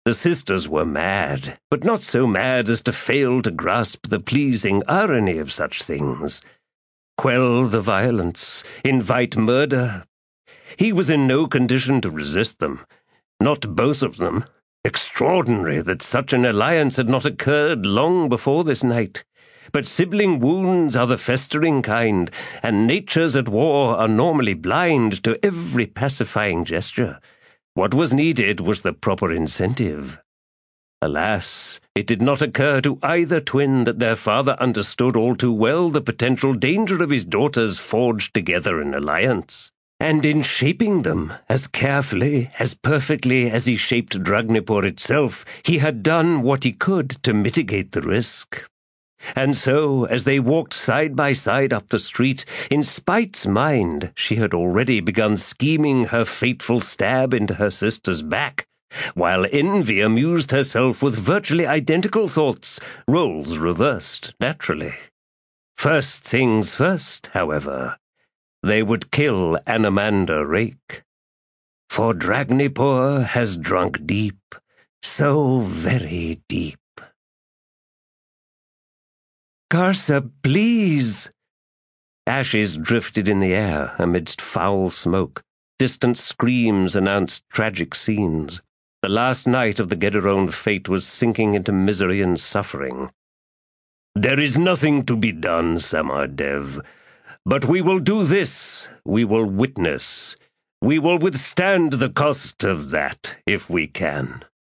The sisters were mad, but not so mad as to fail to grasp the pleasing irony of such things. Quell the violence, invite murder. He was in no condition to resist them. Not both of them. Extraordinary that such an alliance had not occurred long before this night. But sibling wounds are the festering kind, and natures at war are normally blind to every pacifying gesture. What was needed was the proper incentive. Alas, it did not occur to either twin that their father understood all too well the potential danger of his daughters forged together in alliance. And in shaping them, as carefully, as perfectly as he shaped Dragnipur itself, he had done what he could to mitigate the risk. And so, as they walked side by side up the street, in Spite's mind she had already begun scheming her fateful stab into her sister's back, while Envy amused herself with virtually identical thoughts, roles reversed, naturally. First things first, however. They would kill Anamander Rake. For Dragnipur has drunk deep, so very deep. Karsa, please! Ashes drifted in the air amidst foul smoke. Distant screams announced tragic scenes. The last night of the Gederone fate was sinking into misery and suffering. There is nothing to be done, Samardev. But we will do this. We will witness. We will withstand the cost of that, if we can.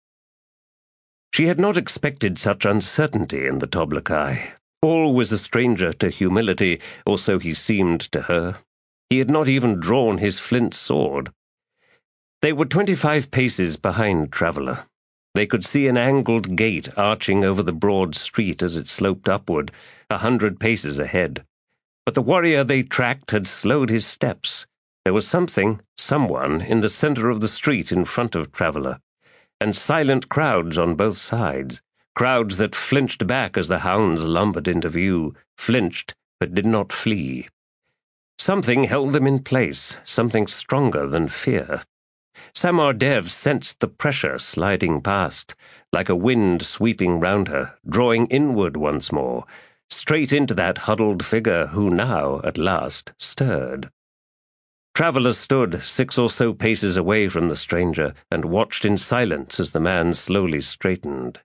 She had not expected such uncertainty in the Toblakai. Always a stranger to humility, or so he seemed to her. He had not even drawn his flint sword. They were 25 paces behind Traveller. They could see an angled gate arching over the broad street as it sloped upward, 100 paces ahead. But the warrior they tracked had slowed his steps. There was someone in the center of the street in front of Traveller, and silent crowds on both sides, crowds that flinched back as the hounds lumbered into view, flinched but did not flee. Something held them in place, something stronger than fear. Samardev sensed the pressure sliding past, like a wind sweeping round her, drawing inward once more, straight into that huddled figure who now, at last, stirred. Traveller stood 6 or so paces away from the stranger and watched in silence as the man slowly straightened.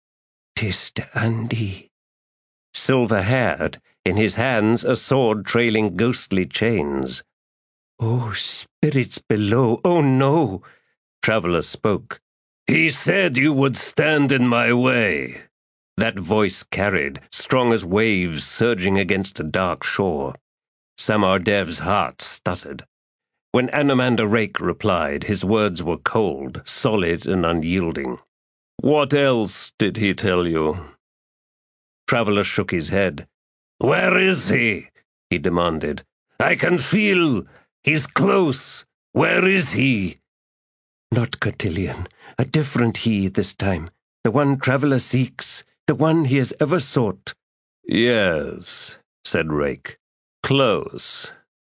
"'Tis Andy." Silver-haired, in his hands a sword trailing ghostly chains. "Oh, spirits below, oh no!" Traveller spoke. "He said you would stand in my way." That voice carried, strong as waves surging against a dark shore. Samardev's heart stuttered. When Anamander Rake replied, his words were cold, solid and unyielding. "What else did he tell you?" Traveller shook his head. "Where is he?" he demanded. "I can feel. He's close. Where is he?" "Not Cotillion. A different he this time. The one Traveller seeks. The one he has ever sought." "Yes," said Rake. "Close."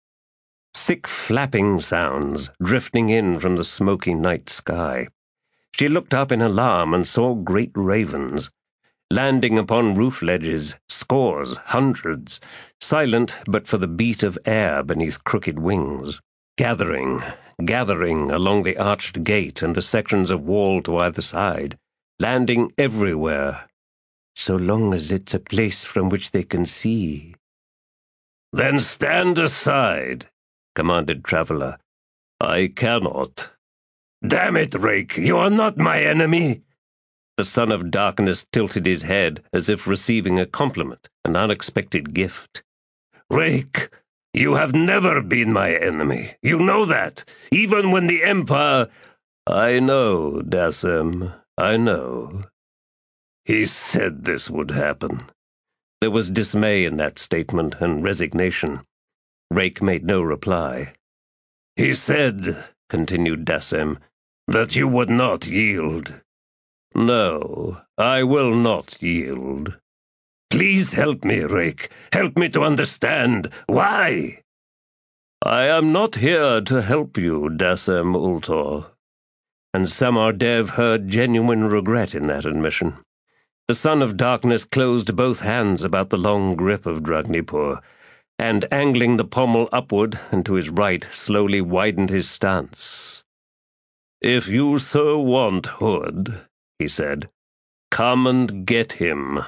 Thick flapping sounds drifting in from the smoky night sky. She looked up in alarm and saw great ravens, landing upon roof ledges, scores, hundreds, silent but for the beat of air beneath crooked wings, gathering along the arched gate and the sections of wall to either side, landing everywhere, so long as it's a place from which they can see. "Then stand aside," commanded Traveller. "I cannot." "Damn it, Rake, you are not my enemy." The Son of Darkness tilted his head as if receiving a compliment, an unexpected gift. "Rake, you have never been my enemy. You know that, even when the Empire—" "I know, Dassem, I know." "He said this would happen." There was dismay in that statement and resignation. Rake made no reply. "He said," continued Dassem, "that you would not yield." "No, I will not yield." "Please help me, Rake. Help me to understand. Why?" "I am not here to help you, Dassem Ultor." and Samar Dev heard genuine regret in that admission. The Son of Darkness closed both hands about the long grip of Dragnipur, and, angling the pommel upward and to his right, slowly widened his stance. "If you so want, Hood," he said, "come and get him."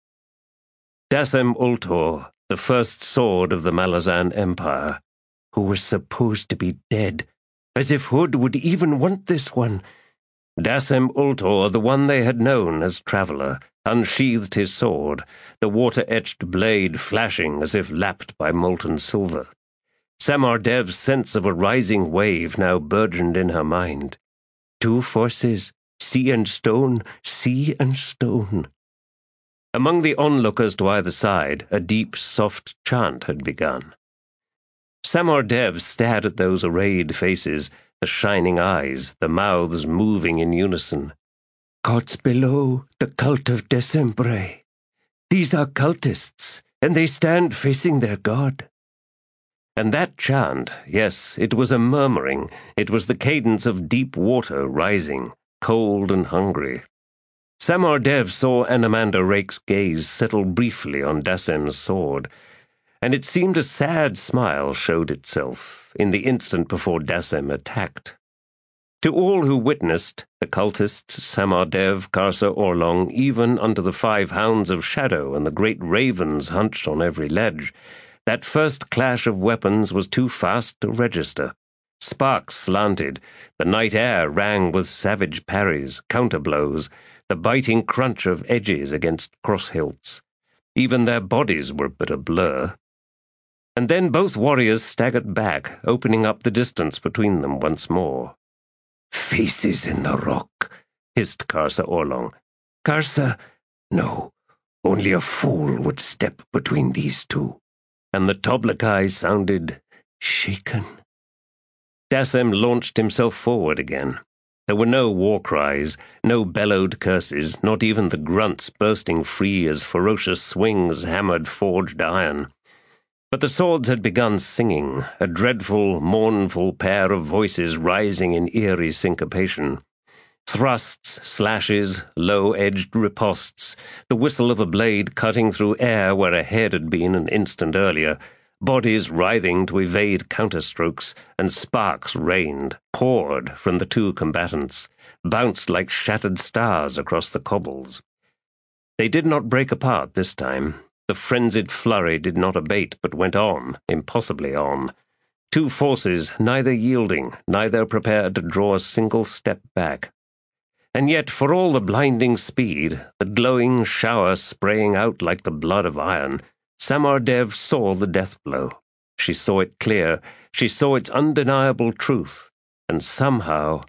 Dassem Ultor, the first sword of the Malazan Empire, who was supposed to be dead, as if Hood would even want this one. Dassem Ultor, the one they had known as Traveller, unsheathed his sword, the water-etched blade flashing as if lapped by molten silver. Samar Dev's sense of a rising wave now burgeoned in her mind. Two forces, sea and stone, sea and stone. Among the onlookers to either side, a deep, soft chant had begun. Samar Dev stared at those arrayed faces, the shining eyes, the mouths moving in unison. "Gods below, the cult of Decembre. These are cultists, and they stand facing their god." And that chant, yes, it was a murmuring, it was the cadence of deep water rising, cold and hungry. Samar Dev saw Anamanda Rake's gaze settle briefly on Dassem's sword, and it seemed a sad smile showed itself in the instant before Dassem attacked. To all who witnessed, the cultists, Samar Dev, Karsa Orlong, even unto the 5 hounds of shadow and the great ravens hunched on every ledge, that first clash of weapons was too fast to register. Sparks slanted, the night air rang with savage parries, counterblows, the biting crunch of edges against cross-hilts. Even their bodies were but a blur. And then both warriors staggered back, opening up the distance between them once more. "Faces in the rock," hissed Karsa Orlong. "Karsa, no, only a fool would step between these two." And the Toblakai sounded shaken. Dassem launched himself forward again. There were no war cries, no bellowed curses, not even the grunts bursting free as ferocious swings hammered forged iron. But the swords had begun singing, a dreadful, mournful pair of voices rising in eerie syncopation. Thrusts, slashes, low-edged riposts, the whistle of a blade cutting through air where a head had been an instant earlier, bodies writhing to evade counterstrokes, and sparks rained, poured from the two combatants, bounced like shattered stars across the cobbles. They did not break apart this time. The frenzied flurry did not abate, but went on, impossibly on. Two forces, neither yielding, neither prepared to draw a single step back. And yet, for all the blinding speed, the glowing shower spraying out like the blood of iron, Samar Dev saw the death blow. She saw it clear. She saw its undeniable truth. And somehow,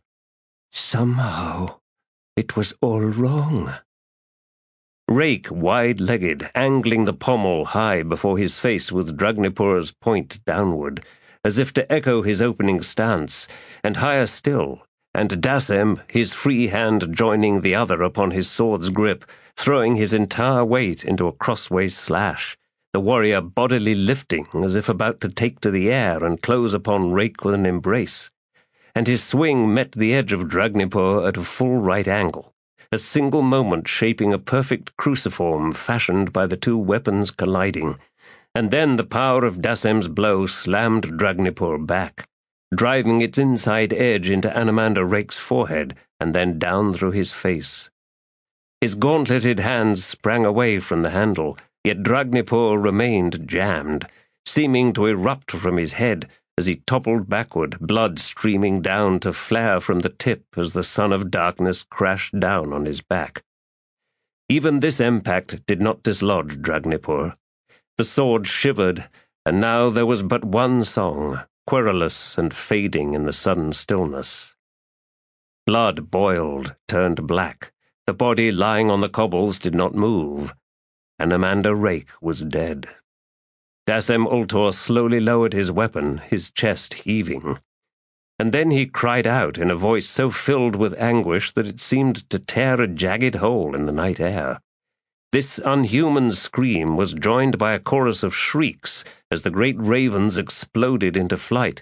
it was all wrong. Rake, wide-legged, angling the pommel high before his face with Dragnipur's point downward, as if to echo his opening stance, and higher still, and Dassem, his free hand joining the other upon his sword's grip, throwing his entire weight into a crossways slash, the warrior bodily lifting as if about to take to the air and close upon Rake with an embrace. And his swing met the edge of Dragnipur at a full right angle, a single moment shaping a perfect cruciform fashioned by the two weapons colliding, and then the power of Dassem's blow slammed Dragnipur back, driving its inside edge into Anamanda Rake's forehead and then down through his face. His gauntleted hands sprang away from the handle, yet Dragnipur remained jammed, seeming to erupt from his head as he toppled backward, blood streaming down to flare from the tip as the Son of Darkness crashed down on his back. Even this impact did not dislodge Dragnipur. The sword shivered, and now there was but one song, querulous and fading in the sudden stillness. Blood boiled, turned black. The body lying on the cobbles did not move. Anamanda Rake was dead. Dassem Ultor slowly lowered his weapon, his chest heaving. And then he cried out in a voice so filled with anguish that it seemed to tear a jagged hole in the night air. This unhuman scream was joined by a chorus of shrieks as the great ravens exploded into flight,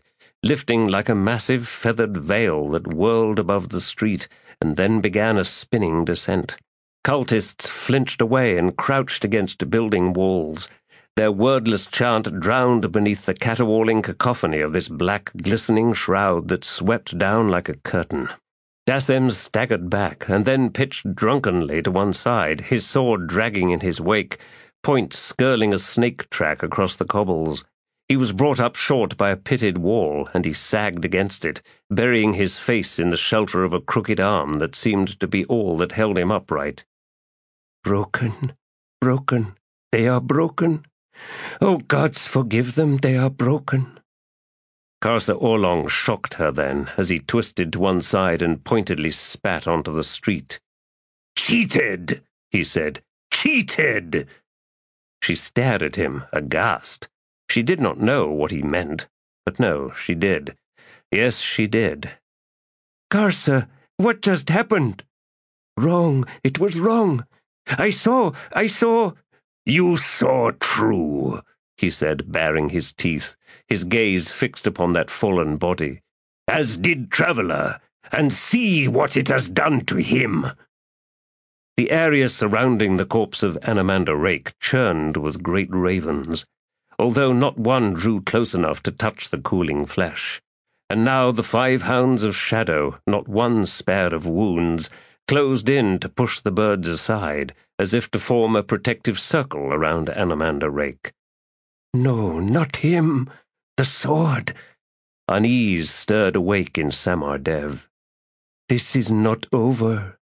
lifting like a massive feathered veil that whirled above the street and then began a spinning descent. Cultists flinched away and crouched against building walls, their wordless chant drowned beneath the caterwauling cacophony of this black, glistening shroud that swept down like a curtain. Dassem staggered back and then pitched drunkenly to one side, his sword dragging in his wake, point skirling a snake track across the cobbles. He was brought up short by a pitted wall, and he sagged against it, burying his face in the shelter of a crooked arm that seemed to be all that held him upright. Broken, broken, they are broken. Oh, gods, forgive them, they are broken. Karsa Orlong shocked her then, as he twisted to one side and pointedly spat onto the street. "Cheated," he said. "Cheated!" She stared at him, aghast. She did not know what he meant, but no, she did. Yes, she did. "Karsa, what just happened?" "Wrong, it was wrong. I saw. "You saw true," he said, baring his teeth, his gaze fixed upon that fallen body. "As did Traveller, and see what it has done to him." The area surrounding the corpse of Anamanda Rake churned with great ravens, although not one drew close enough to touch the cooling flesh. And now the 5 hounds of shadow, not one spared of wounds, closed in to push the birds aside, as if to form a protective circle around Anamanda Rake. "No, not him. The sword." Unease stirred awake in Samar Dev. "This is not over."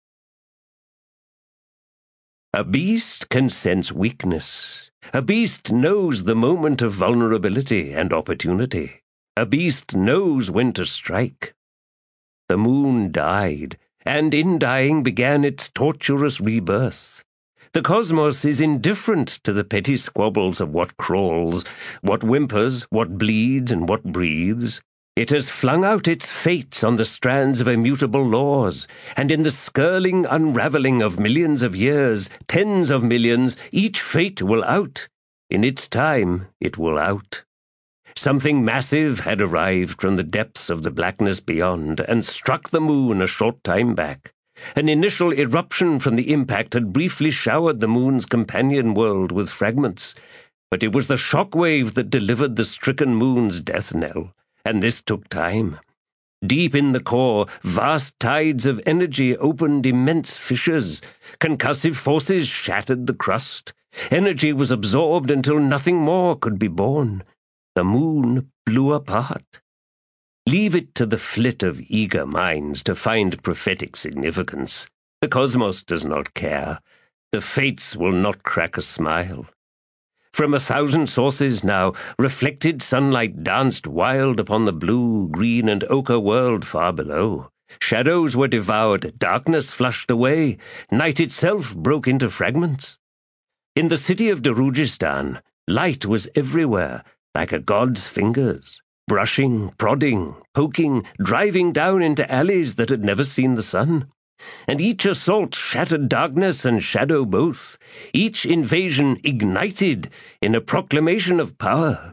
A beast can sense weakness. A beast knows the moment of vulnerability and opportunity. A beast knows when to strike. The moon died, and in dying began its torturous rebirth. The cosmos is indifferent to the petty squabbles of what crawls, what whimpers, what bleeds, and what breathes. It has flung out its fates on the strands of immutable laws, and in the skirling unravelling of millions of years, tens of millions, each fate will out. In its time, it will out. Something massive had arrived from the depths of the blackness beyond and struck the moon a short time back. An initial eruption from the impact had briefly showered the moon's companion world with fragments, but it was the shock wave that delivered the stricken moon's death knell, and this took time. Deep in the core, vast tides of energy opened immense fissures. Concussive forces shattered the crust. Energy was absorbed until nothing more could be born. The moon blew apart. Leave it to the flit of eager minds to find prophetic significance. The cosmos does not care. The fates will not crack a smile. From 1,000 sources now, reflected sunlight danced wild upon the blue, green, and ochre world far below. Shadows were devoured, darkness flushed away, night itself broke into fragments. In the city of Darujistan, light was everywhere, like a god's fingers, brushing, prodding, poking, driving down into alleys that had never seen the sun. And each assault shattered darkness and shadow both, each invasion ignited in a proclamation of power.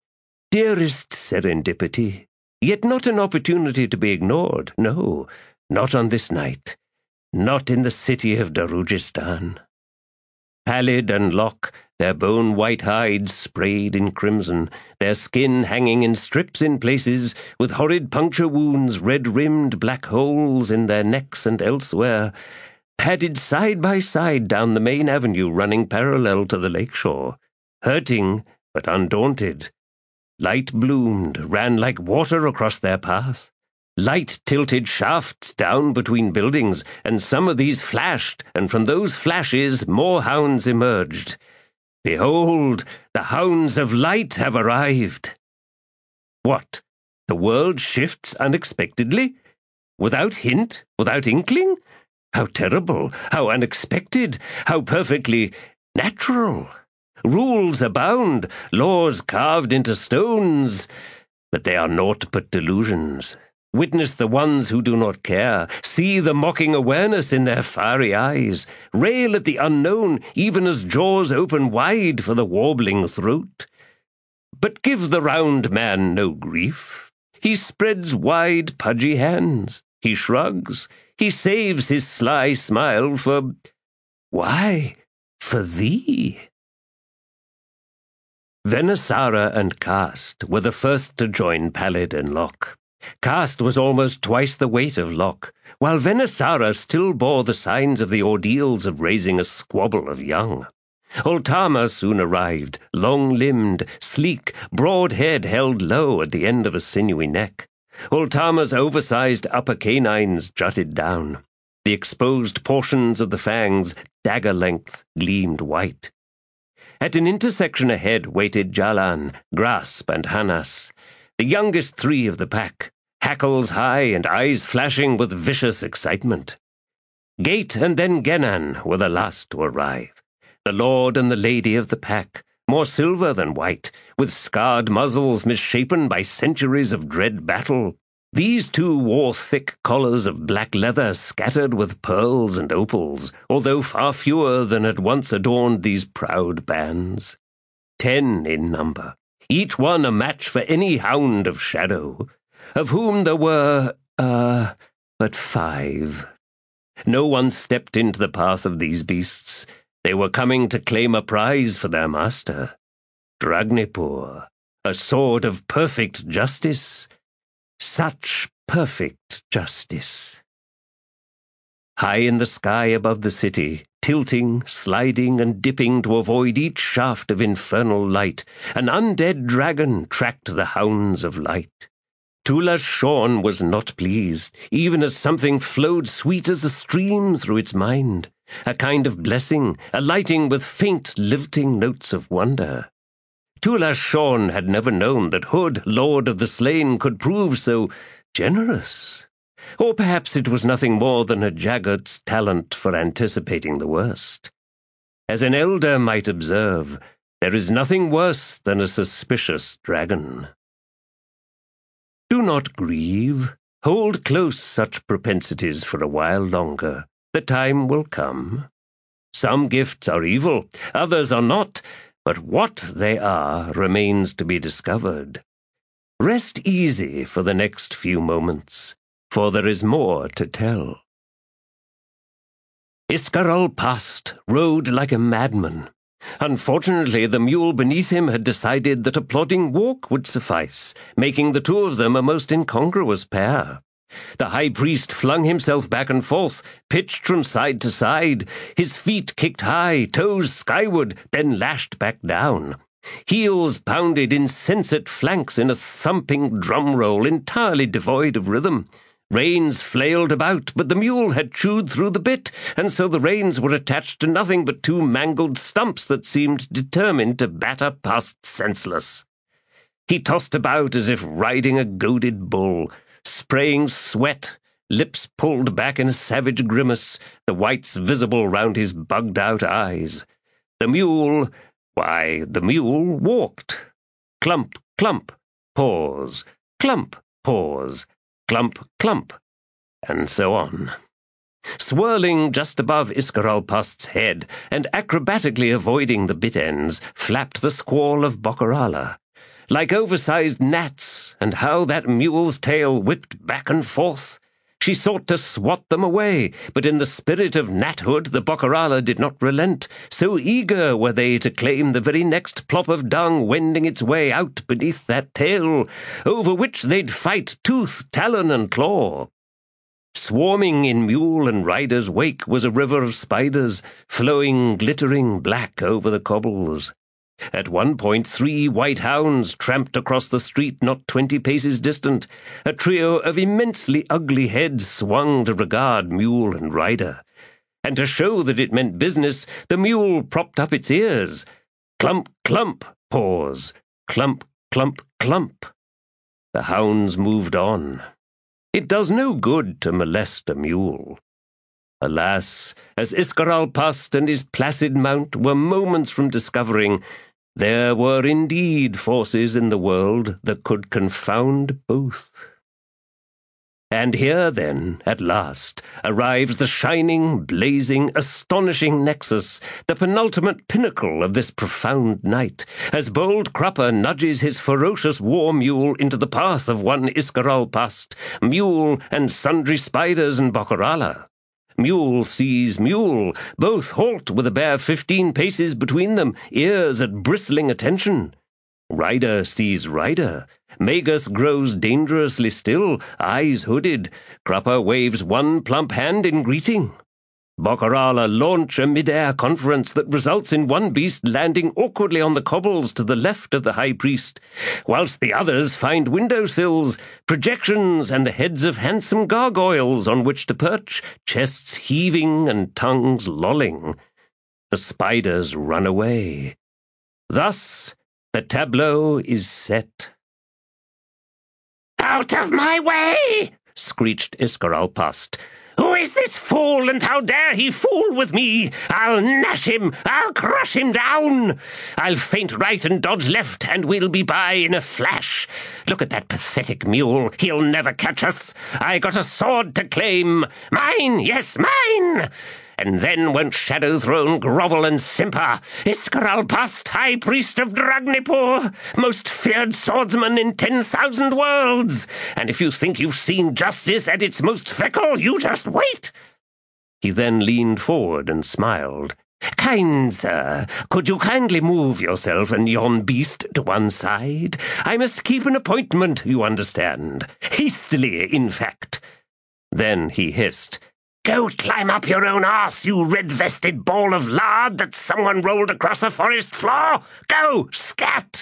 Dearest serendipity, yet not an opportunity to be ignored, no, not on this night, not in the city of Darujistan. Pallid and lock, their bone-white hides sprayed in crimson, their skin hanging in strips in places, with horrid puncture wounds, red-rimmed black holes in their necks and elsewhere, padded side by side down the main avenue running parallel to the lakeshore, hurting but undaunted. Light bloomed, ran like water across their path. Light tilted shafts down between buildings, and some of these flashed, and from those flashes more hounds emerged. Behold, the hounds of light have arrived. What? The world shifts unexpectedly? Without hint? Without inkling? How terrible, how unexpected, how perfectly natural. Rules abound, laws carved into stones, but they are naught but delusions. Witness the ones who do not care, see the mocking awareness in their fiery eyes, rail at the unknown even as jaws open wide for the warbling throat. But give the round man no grief. He spreads wide, pudgy hands. He shrugs. He saves his sly smile for... why, for thee. Venisara and Cast were the first to join Pallid and Locke. Cast was almost twice the weight of Locke, while Venisara still bore the signs of the ordeals of raising a squabble of young. Ultama soon arrived, long-limbed, sleek, broad head held low at the end of a sinewy neck. Ultama's oversized upper canines jutted down. The exposed portions of the fangs, dagger-length, gleamed white. At an intersection ahead waited Jalan, Grasp, and Hanas, the youngest three of the pack, hackles high and eyes flashing with vicious excitement. Gate and then Genan were the last to arrive. The lord and the lady of the pack, more silver than white, with scarred muzzles misshapen by centuries of dread battle. These two wore thick collars of black leather scattered with pearls and opals, although far fewer than had once adorned these proud bands. 10 in number, each one a match for any hound of shadow, of whom there were, but 5. No one stepped into the path of these beasts. They were coming to claim a prize for their master. Dragnipur, a sword of perfect justice. Such perfect justice. High in the sky above the city, tilting, sliding, and dipping to avoid each shaft of infernal light, an undead dragon tracked the hounds of light. Tula's Shorn was not pleased, even as something flowed sweet as a stream through its mind, a kind of blessing, alighting with faint, lilting notes of wonder. Tula's Shorn had never known that Hood, Lord of the Slain, could prove so generous. Or perhaps it was nothing more than a Jaggert's talent for anticipating the worst. As an elder might observe, there is nothing worse than a suspicious dragon. Do not grieve. Hold close such propensities for a while longer. The time will come. Some gifts are evil, others are not, but what they are remains to be discovered. Rest easy for the next few moments, for there is more to tell. Iskarul passed, rode like a madman. Unfortunately, the mule beneath him had decided that a plodding walk would suffice, making the two of them a most incongruous pair. The high priest flung himself back and forth, pitched from side to side, his feet kicked high, toes skyward, then lashed back down. Heels pounded insensate flanks in a thumping drum roll entirely devoid of rhythm. Reins flailed about, but the mule had chewed through the bit, and so the reins were attached to nothing but 2 mangled stumps that seemed determined to batter past senseless. He tossed about as if riding a goaded bull, spraying sweat, lips pulled back in a savage grimace, the whites visible round his bugged-out eyes. The mule walked. Clump, clump, pause, clump, pause, clump, clump, and so on. Swirling just above Iskaralpast's head, and acrobatically avoiding the bit ends, flapped the squall of Bokarala. Like oversized gnats, and how that mule's tail whipped back and forth. She sought to swat them away, but in the spirit of gnathood the Bokarala did not relent, so eager were they to claim the very next plop of dung wending its way out beneath that tail, over which they'd fight tooth, talon, and claw. Swarming in mule and rider's wake was a river of spiders, flowing glittering black over the cobbles. At one point 3 white hounds tramped across the street not 20 paces distant. A trio of immensely ugly heads swung to regard mule and rider. And to show that it meant business, the mule propped up its ears. Clump, clump, pause. Clump, clump, clump. The hounds moved on. It does no good to molest a mule. Alas, as Iskaralpast and his placid mount were moments from discovering, there were indeed forces in the world that could confound both. And here, then, at last, arrives the shining, blazing, astonishing nexus, the penultimate pinnacle of this profound night, as bold Crupper nudges his ferocious war mule into the path of one Iskaral Past, mule and sundry spiders and Bokarala. Mule sees mule, both halt with a bare 15 paces between them, ears at bristling attention. Rider sees rider. Magus grows dangerously still, eyes hooded. Crupper waves one plump hand in greeting. Bokarala launch a mid-air conference that results in one beast landing awkwardly on the cobbles to the left of the high priest, whilst the others find windowsills, projections, and the heads of handsome gargoyles on which to perch, chests heaving and tongues lolling. The spiders run away. Thus the tableau is set. "Out of my way!" screeched Iskaral Past. "Who is this fool, and how dare he fool with me? I'll gnash him, I'll crush him down. I'll feint right and dodge left, and we'll be by in a flash. Look at that pathetic mule, he'll never catch us. I got a sword to claim. Mine, yes, mine! And then won't Shadow Throne grovel and simper. Iskaral Past, High Priest of Dragnipur, most feared swordsman in 10,000 worlds. And if you think you've seen justice at its most fickle, you just wait." He then leaned forward and smiled. "Kind sir, could you kindly move yourself and yon beast to one side? I must keep an appointment, you understand. Hastily, in fact." Then he hissed, "Go climb up your own arse, you red-vested ball of lard that someone rolled across a forest floor! Go, scat!"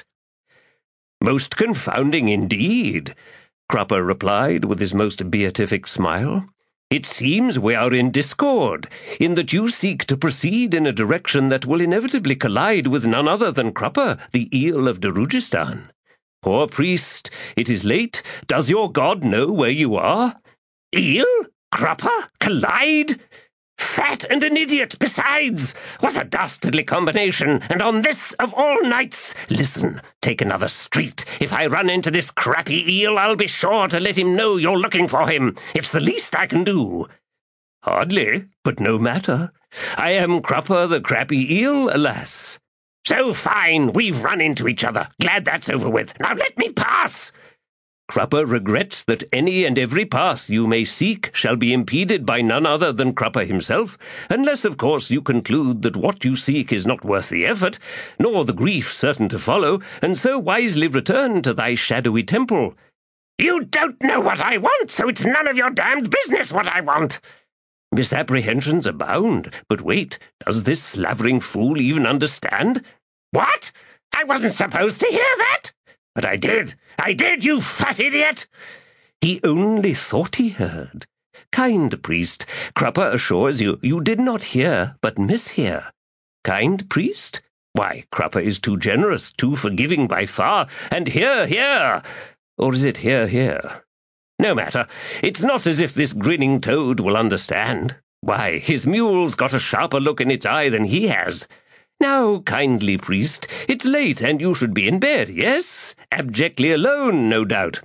"Most confounding indeed," Crupper replied with his most beatific smile. "It seems we are in discord, in that you seek to proceed in a direction that will inevitably collide with none other than Crupper, the eel of Darujistan. Poor priest, it is late. Does your god know where you are?" "Eel? Crupper? Collide? Fat and an idiot, besides! What a dastardly combination! And on this, of all nights! Listen, take another street. If I run into this crappy eel, I'll be sure to let him know you're looking for him. It's the least I can do." "Hardly, but no matter. I am Crupper the crappy eel, alas." "So fine, we've run into each other. Glad that's over with. Now let me pass." "Crupper regrets that any and every path you may seek shall be impeded by none other than Crupper himself, unless, of course, you conclude that what you seek is not worth the effort, nor the grief certain to follow, and so wisely return to thy shadowy temple." "You don't know what I want, so it's none of your damned business what I want." "Misapprehensions abound, but wait, does this slavering fool even understand?" "What? I wasn't supposed to hear that?" "But I did, you fat idiot!" "He only thought he heard. Kind priest, Crupper assures you, you did not hear, but mishear. Kind priest? Why, Crupper is too generous, too forgiving by far, and here, or is it here? No matter, it's not as if this grinning toad will understand. Why, his mule's got a sharper look in its eye than he has. Now, kindly priest, it's late and you should be in bed, yes? Abjectly alone, no doubt,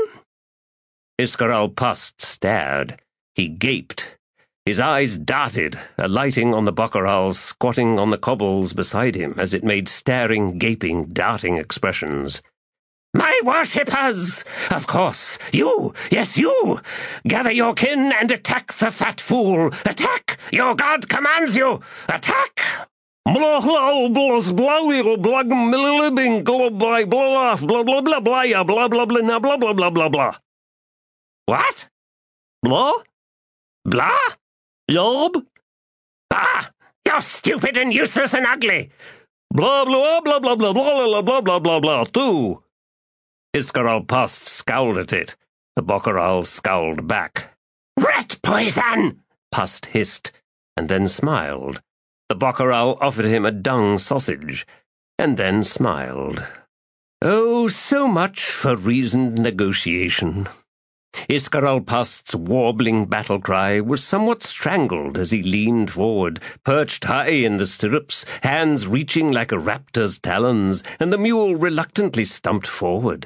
Iskaral Past stared. He gaped. His eyes darted, alighting on the Bokaral squatting on the cobbles beside him as it made staring, gaping, darting expressions. "My worshippers! Of course, you! Yes, you! Gather your kin and attack the fat fool! Attack! Your god commands you! Attack!" What? Blah? Blah? Yob? Bah! You're stupid and useless and ugly. Blah blah blah blah blah blah blah blah blah blah too. Iskaral Past scowled at it. The Bokaral scowled back. "Rat poison!" Past hissed, and then smiled. The Bokaral offered him a dung sausage, and then smiled. Oh, so much for reasoned negotiation. Iskaral Past's warbling battle cry was somewhat strangled as he leaned forward, perched high in the stirrups, hands reaching like a raptor's talons, and the mule reluctantly stumped forward.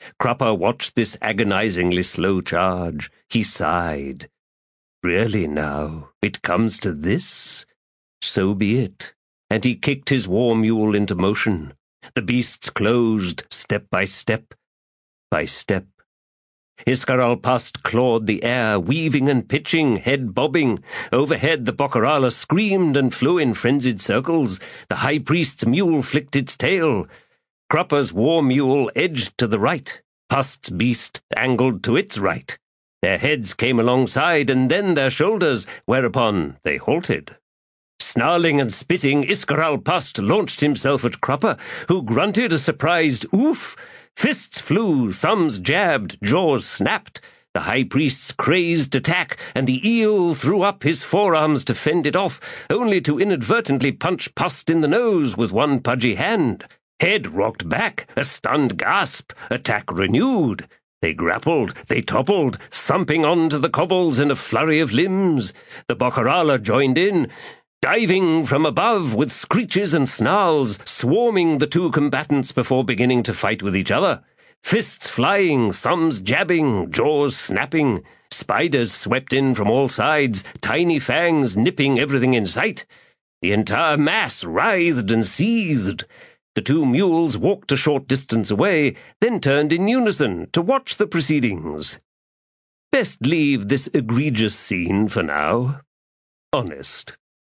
Crupper watched this agonizingly slow charge. He sighed. Really now, it comes to this? So be it. And he kicked his war mule into motion. The beasts closed, step by step. By step. Iskar-al-Past clawed the air, weaving and pitching, head bobbing. Overhead the Bokarala screamed and flew in frenzied circles. The high priest's mule flicked its tail. Crupper's war mule edged to the right. Past's beast angled to its right. Their heads came alongside, and then their shoulders, whereupon they halted. Snarling and spitting, Iskar-al-Past launched himself at Crupper, who grunted a surprised oof. Fists flew, thumbs jabbed, jaws snapped. The high priest's crazed attack, and the eel threw up his forearms to fend it off, only to inadvertently punch Past in the nose with one pudgy hand. Head rocked back, a stunned gasp, attack renewed. They grappled, they toppled, thumping onto the cobbles in a flurry of limbs. The Bokarala joined in, diving from above with screeches and snarls, swarming the two combatants before beginning to fight with each other. Fists flying, thumbs jabbing, jaws snapping. Spiders swept in from all sides, tiny fangs nipping everything in sight. The entire mass writhed and seethed. The two mules walked a short distance away, then turned in unison to watch the proceedings. Best leave this egregious scene for now. Honest.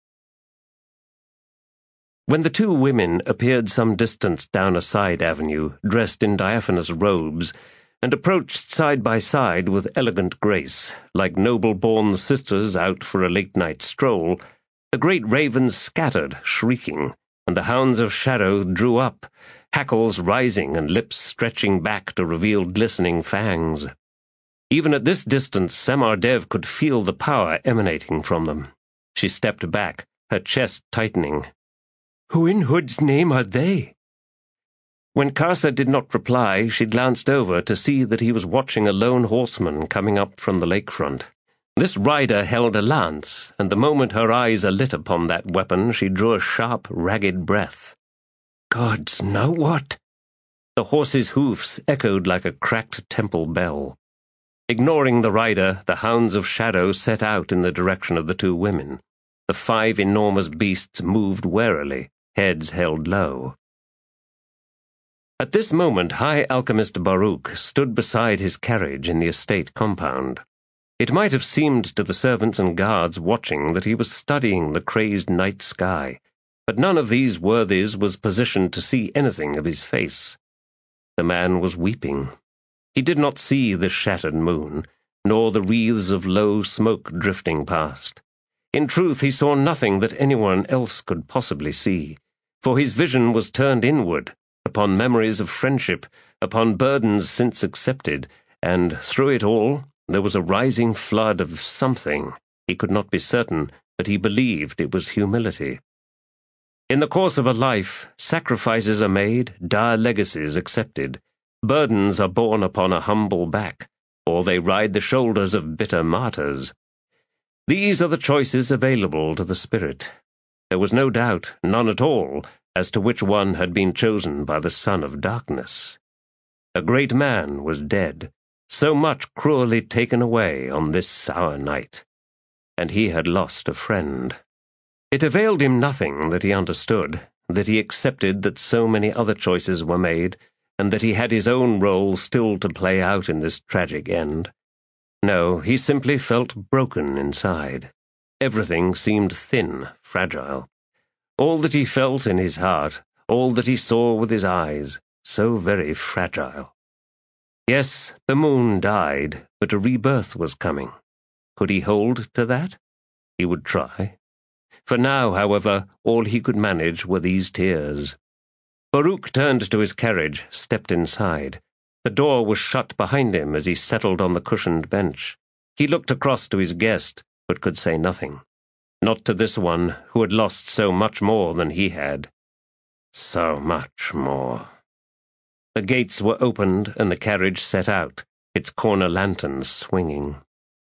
When the two women appeared some distance down a side avenue, dressed in diaphanous robes, and approached side by side with elegant grace, like noble-born sisters out for a late-night stroll, the great ravens scattered, shrieking, and the hounds of shadow drew up, hackles rising and lips stretching back to reveal glistening fangs. Even at this distance, Samar-Dev could feel the power emanating from them. She stepped back, her chest tightening. Who in Hood's name are they? When Karsa did not reply, she glanced over to see that he was watching a lone horseman coming up from the lakefront. This rider held a lance, and the moment her eyes alit upon that weapon, she drew a sharp, ragged breath. Gods, now what? The horse's hoofs echoed like a cracked temple bell. Ignoring the rider, the hounds of shadow set out in the direction of the two women. The 5 enormous beasts moved warily, heads held low. At this moment, High Alchemist Baruch stood beside his carriage in the estate compound. It might have seemed to the servants and guards watching that he was studying the crazed night sky, but none of these worthies was positioned to see anything of his face. The man was weeping. He did not see the shattered moon, nor the wreaths of low smoke drifting past. In truth, he saw nothing that anyone else could possibly see, for his vision was turned inward, upon memories of friendship, upon burdens since accepted, and through it all there was a rising flood of something. He could not be certain, but he believed it was humility. In the course of a life, sacrifices are made, dire legacies accepted, burdens are borne upon a humble back, or they ride the shoulders of bitter martyrs. These are the choices available to the spirit. There was no doubt, none at all, as to which one had been chosen by the son of darkness. A great man was dead, so much cruelly taken away on this sour night, and he had lost a friend. It availed him nothing that he understood, that he accepted that so many other choices were made, and that he had his own role still to play out in this tragic end. No, he simply felt broken inside. Everything seemed thin, fragile. All that he felt in his heart, all that he saw with his eyes, so very fragile. Yes, the moon died, but a rebirth was coming. Could he hold to that? He would try. For now, however, all he could manage were these tears. Baruch turned to his carriage, stepped inside. The door was shut behind him as he settled on the cushioned bench. He looked across to his guest, but could say nothing. Not to this one, who had lost so much more than he had. So much more. The gates were opened and the carriage set out, its corner lanterns swinging.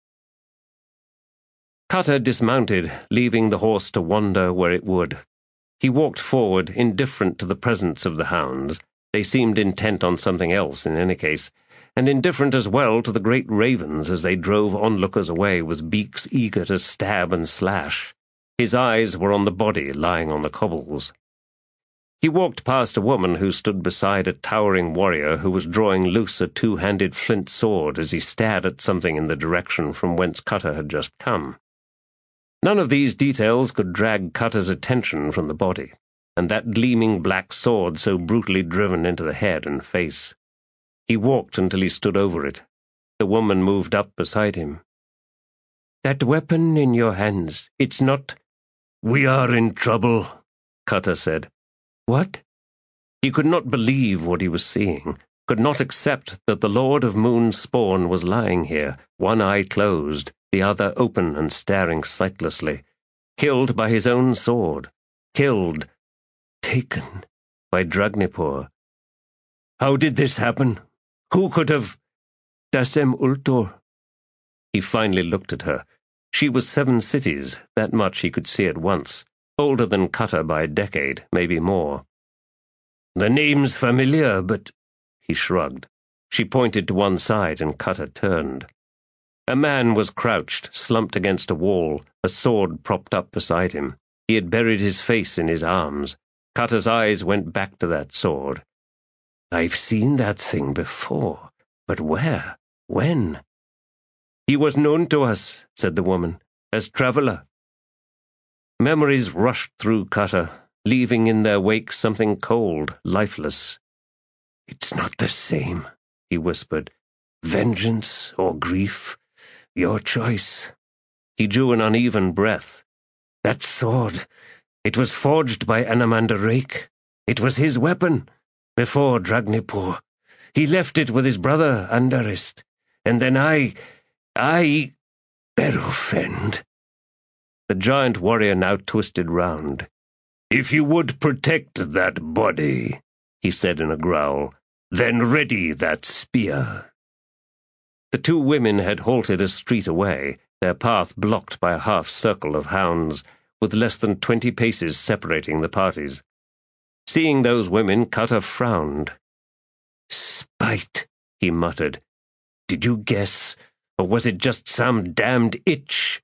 Cutter dismounted, leaving the horse to wander where it would. He walked forward, indifferent to the presence of the hounds, They seemed intent on something else in any case, and indifferent as well to the great ravens as they drove onlookers away with beaks eager to stab and slash. His eyes were on the body lying on the cobbles. He walked past a woman who stood beside a towering warrior who was drawing loose a two-handed flint sword as he stared at something in the direction from whence Cutter had just come. None of these details could drag Cutter's attention from the body, and that gleaming black sword so brutally driven into the head and face. He walked until he stood over it. The woman moved up beside him. "That weapon in your hands, it's not—" "We are in trouble," Cutter said. "What?" He could not believe what he was seeing, could not accept that the Lord of Moon's spawn was lying here, one eye closed, the other open and staring sightlessly, killed by his own sword, killed, taken by Dragnipur. "How did this happen? Who could have—" "Dasem Ultor." He finally looked at her. She was 7 cities, that much he could see at once, older than Cutter by a decade, maybe more. "The name's familiar, but—" He shrugged. She pointed to one side and Cutter turned. A man was crouched, slumped against a wall, a sword propped up beside him. He had buried his face in his arms. Cutter's eyes went back to that sword. "I've seen that thing before, but where? When?" "He was known to us," said the woman, "as traveler." Memories rushed through Cutter, leaving in their wake something cold, lifeless. "It's not the same," he whispered. "Vengeance or grief, your choice." He drew an uneven breath. "That sword, it was forged by Anamander Rake. It was his weapon, before Dragnipur. He left it with his brother Andarist, and then I, Berufend." The giant warrior now twisted round. "If you would protect that body," he said in a growl, "then ready that spear." The 2 women had halted a street away, their path blocked by a half-circle of hounds, with less than 20 paces separating the parties. Seeing those women, Cutter frowned. "Spite," he muttered. "Did you guess, or was it just some damned itch?"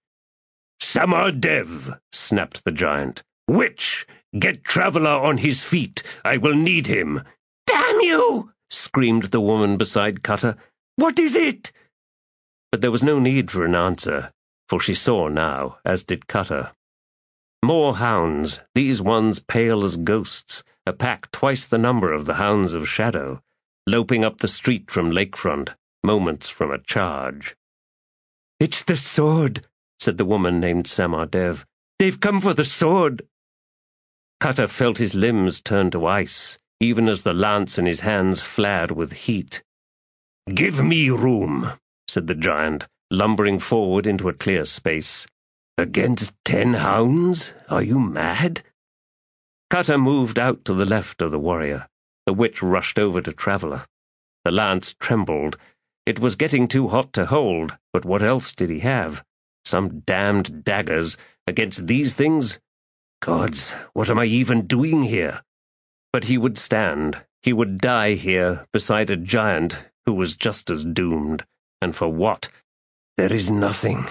"Samardev," snapped the giant. "Witch, get Traveler on his feet. I will need him." "Damn you!" screamed the woman beside Cutter. "What is it?" But there was no need for an answer, for she saw now, as did Cutter. More hounds, these ones pale as ghosts, a pack twice the number of the hounds of Shadow, loping up the street from lakefront, moments from a charge. "It's the sword," said the woman named Samardev. "They've come for the sword." Cutter felt his limbs turn to ice, even as the lance in his hands flared with heat. "Give me room," said the giant, lumbering forward into a clear space. "Against 10 hounds? Are you mad?" Cutter moved out to the left of the warrior. The witch rushed over to Traveler. The lance trembled. It was getting too hot to hold, but what else did he have? Some damned daggers. Against these things? Gods, what am I even doing here? But he would stand. He would die here, beside a giant who was just as doomed. And for what? There is nothing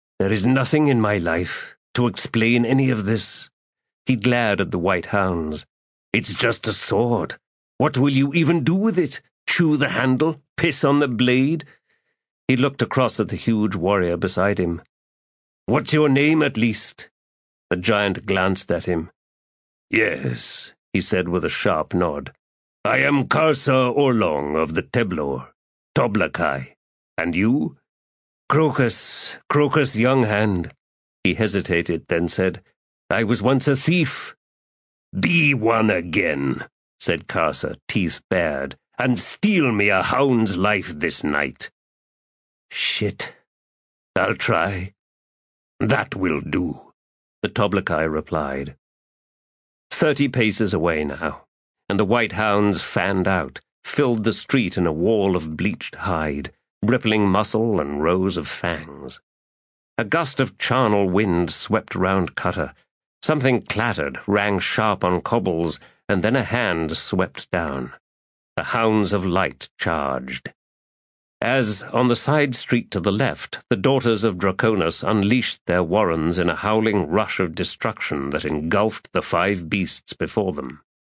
in my life to explain any of this. He glared at the white hounds. It's just a sword. What will you even do with it? Chew the handle? Piss on the blade? He looked across at the huge warrior beside him. "What's your name, at least?" The giant glanced at him. "Yes," he said with a sharp nod. "I am Karsa Orlong of the Teblor, Toblakai. And you?" Crocus Younghand." He hesitated, then said, "I was once a thief." "Be one again," said Karsa, teeth bared, "and steal me a hound's life this night." "Shit." "I'll try." "That will do," the Toblakai replied. 30 paces away now, and the white hounds fanned out, filled the street in a wall of bleached hide, rippling muscle and rows of fangs. A gust of charnel wind swept round Cutter. Something clattered, rang sharp on cobbles, and then a hand swept down. The hounds of light charged. As, on the side street to the left, the daughters of Draconis unleashed their warrens in a howling rush of destruction that engulfed the 5 beasts before them.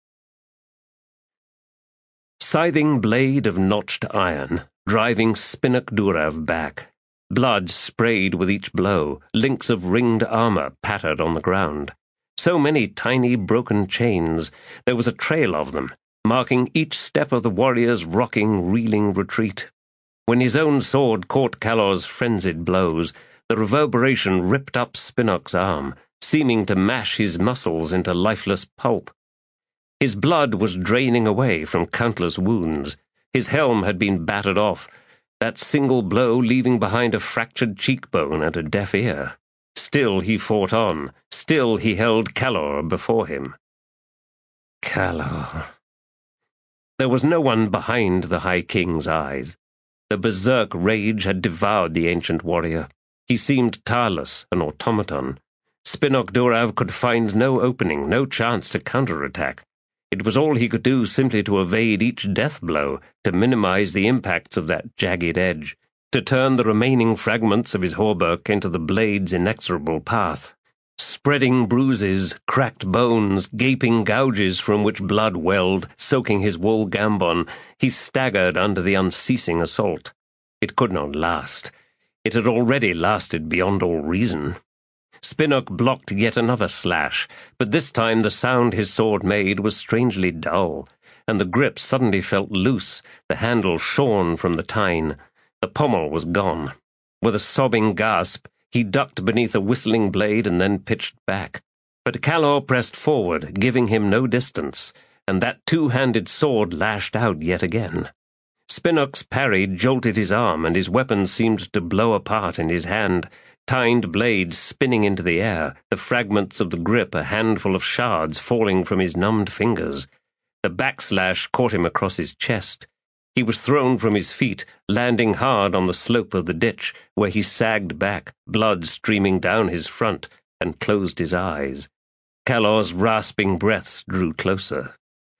Scything blade of notched iron, driving Spinok Durav back. Blood sprayed with each blow, links of ringed armor pattered on the ground. So many tiny broken chains, there was a trail of them, marking each step of the warrior's rocking, reeling retreat. When his own sword caught Calor's frenzied blows, the reverberation ripped up Spinok's arm, seeming to mash his muscles into lifeless pulp. His blood was draining away from countless wounds. His helm had been battered off, that single blow leaving behind a fractured cheekbone and a deaf ear. Still he fought on. Still he held Calor before him. Calor. There was no one behind the High King's eyes. The berserk rage had devoured the ancient warrior. He seemed tireless, an automaton. Spinok Durav could find no opening, no chance to counterattack. It was all he could do simply to evade each death blow, to minimize the impacts of that jagged edge, to turn the remaining fragments of his hauberk into the blade's inexorable path. Spreading bruises, cracked bones, gaping gouges from which blood welled, soaking his wool gambon, he staggered under the unceasing assault. It could not last. It had already lasted beyond all reason. Spinok blocked yet another slash, but this time the sound his sword made was strangely dull, and the grip suddenly felt loose, the handle shorn from the tine. The pommel was gone. With a sobbing gasp, he ducked beneath a whistling blade and then pitched back. But Calor pressed forward, giving him no distance, and that 2-handed sword lashed out yet again. Spinok's parry jolted his arm, and his weapon seemed to blow apart in his hand, tined blades spinning into the air, the fragments of the grip a handful of shards falling from his numbed fingers. The backslash caught him across his chest. He was thrown from his feet, landing hard on the slope of the ditch, where he sagged back, blood streaming down his front, and closed his eyes. Calor's rasping breaths drew closer.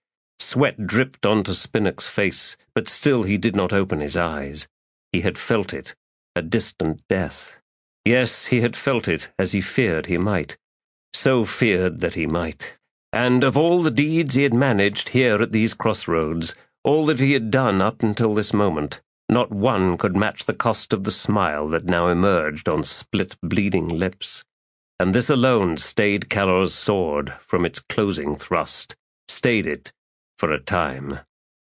Sweat dripped onto Spinok's face, but still he did not open his eyes. He had felt it, a distant death. Yes, he had felt it, as he feared he might. So feared that he might. And of all the deeds he had managed here at these crossroads, all that he had done up until this moment, not one could match the cost of the smile that now emerged on split, bleeding lips. And this alone stayed Calor's sword from its closing thrust, stayed it for a time.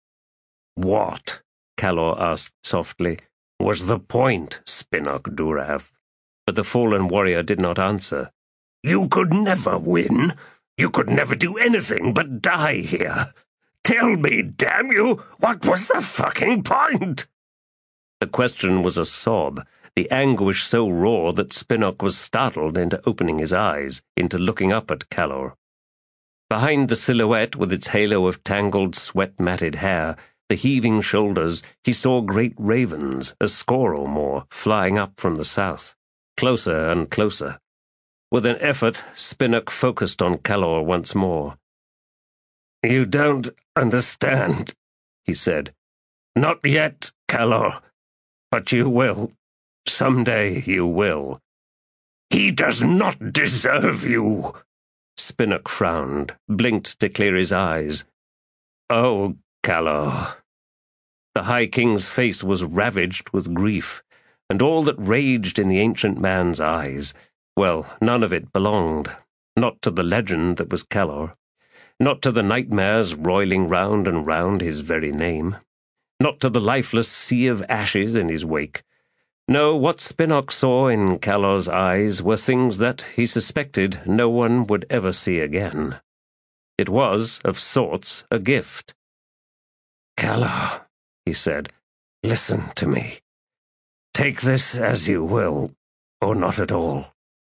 "What," Calor asked softly, "was the point, Spinok Durav?" But the fallen warrior did not answer. "You could never win. You could never do anything but die here. Tell me, damn you, what was the fucking point?" The question was a sob, the anguish so raw that Spinok was startled into opening his eyes, into looking up at Calor. Behind the silhouette with its halo of tangled, sweat-matted hair, the heaving shoulders, he saw great ravens, a score or more, flying up from the south, closer and closer. With an effort, Spinok focused on Calor once more. "You don't understand," he said. "Not yet, Calor. But you will. Someday you will." "He does not deserve you." Spinok frowned, blinked to clear his eyes. "Oh, Calor." The High King's face was ravaged with grief, and all that raged in the ancient man's eyes, well, none of it belonged, not to the legend that was Calor. Not to the nightmares roiling round and round his very name. Not to the lifeless sea of ashes in his wake. No, what Spinok saw in Calor's eyes were things that, he suspected, no one would ever see again. It was, of sorts, a gift. "Calor," he said, "listen to me. Take this as you will, or not at all.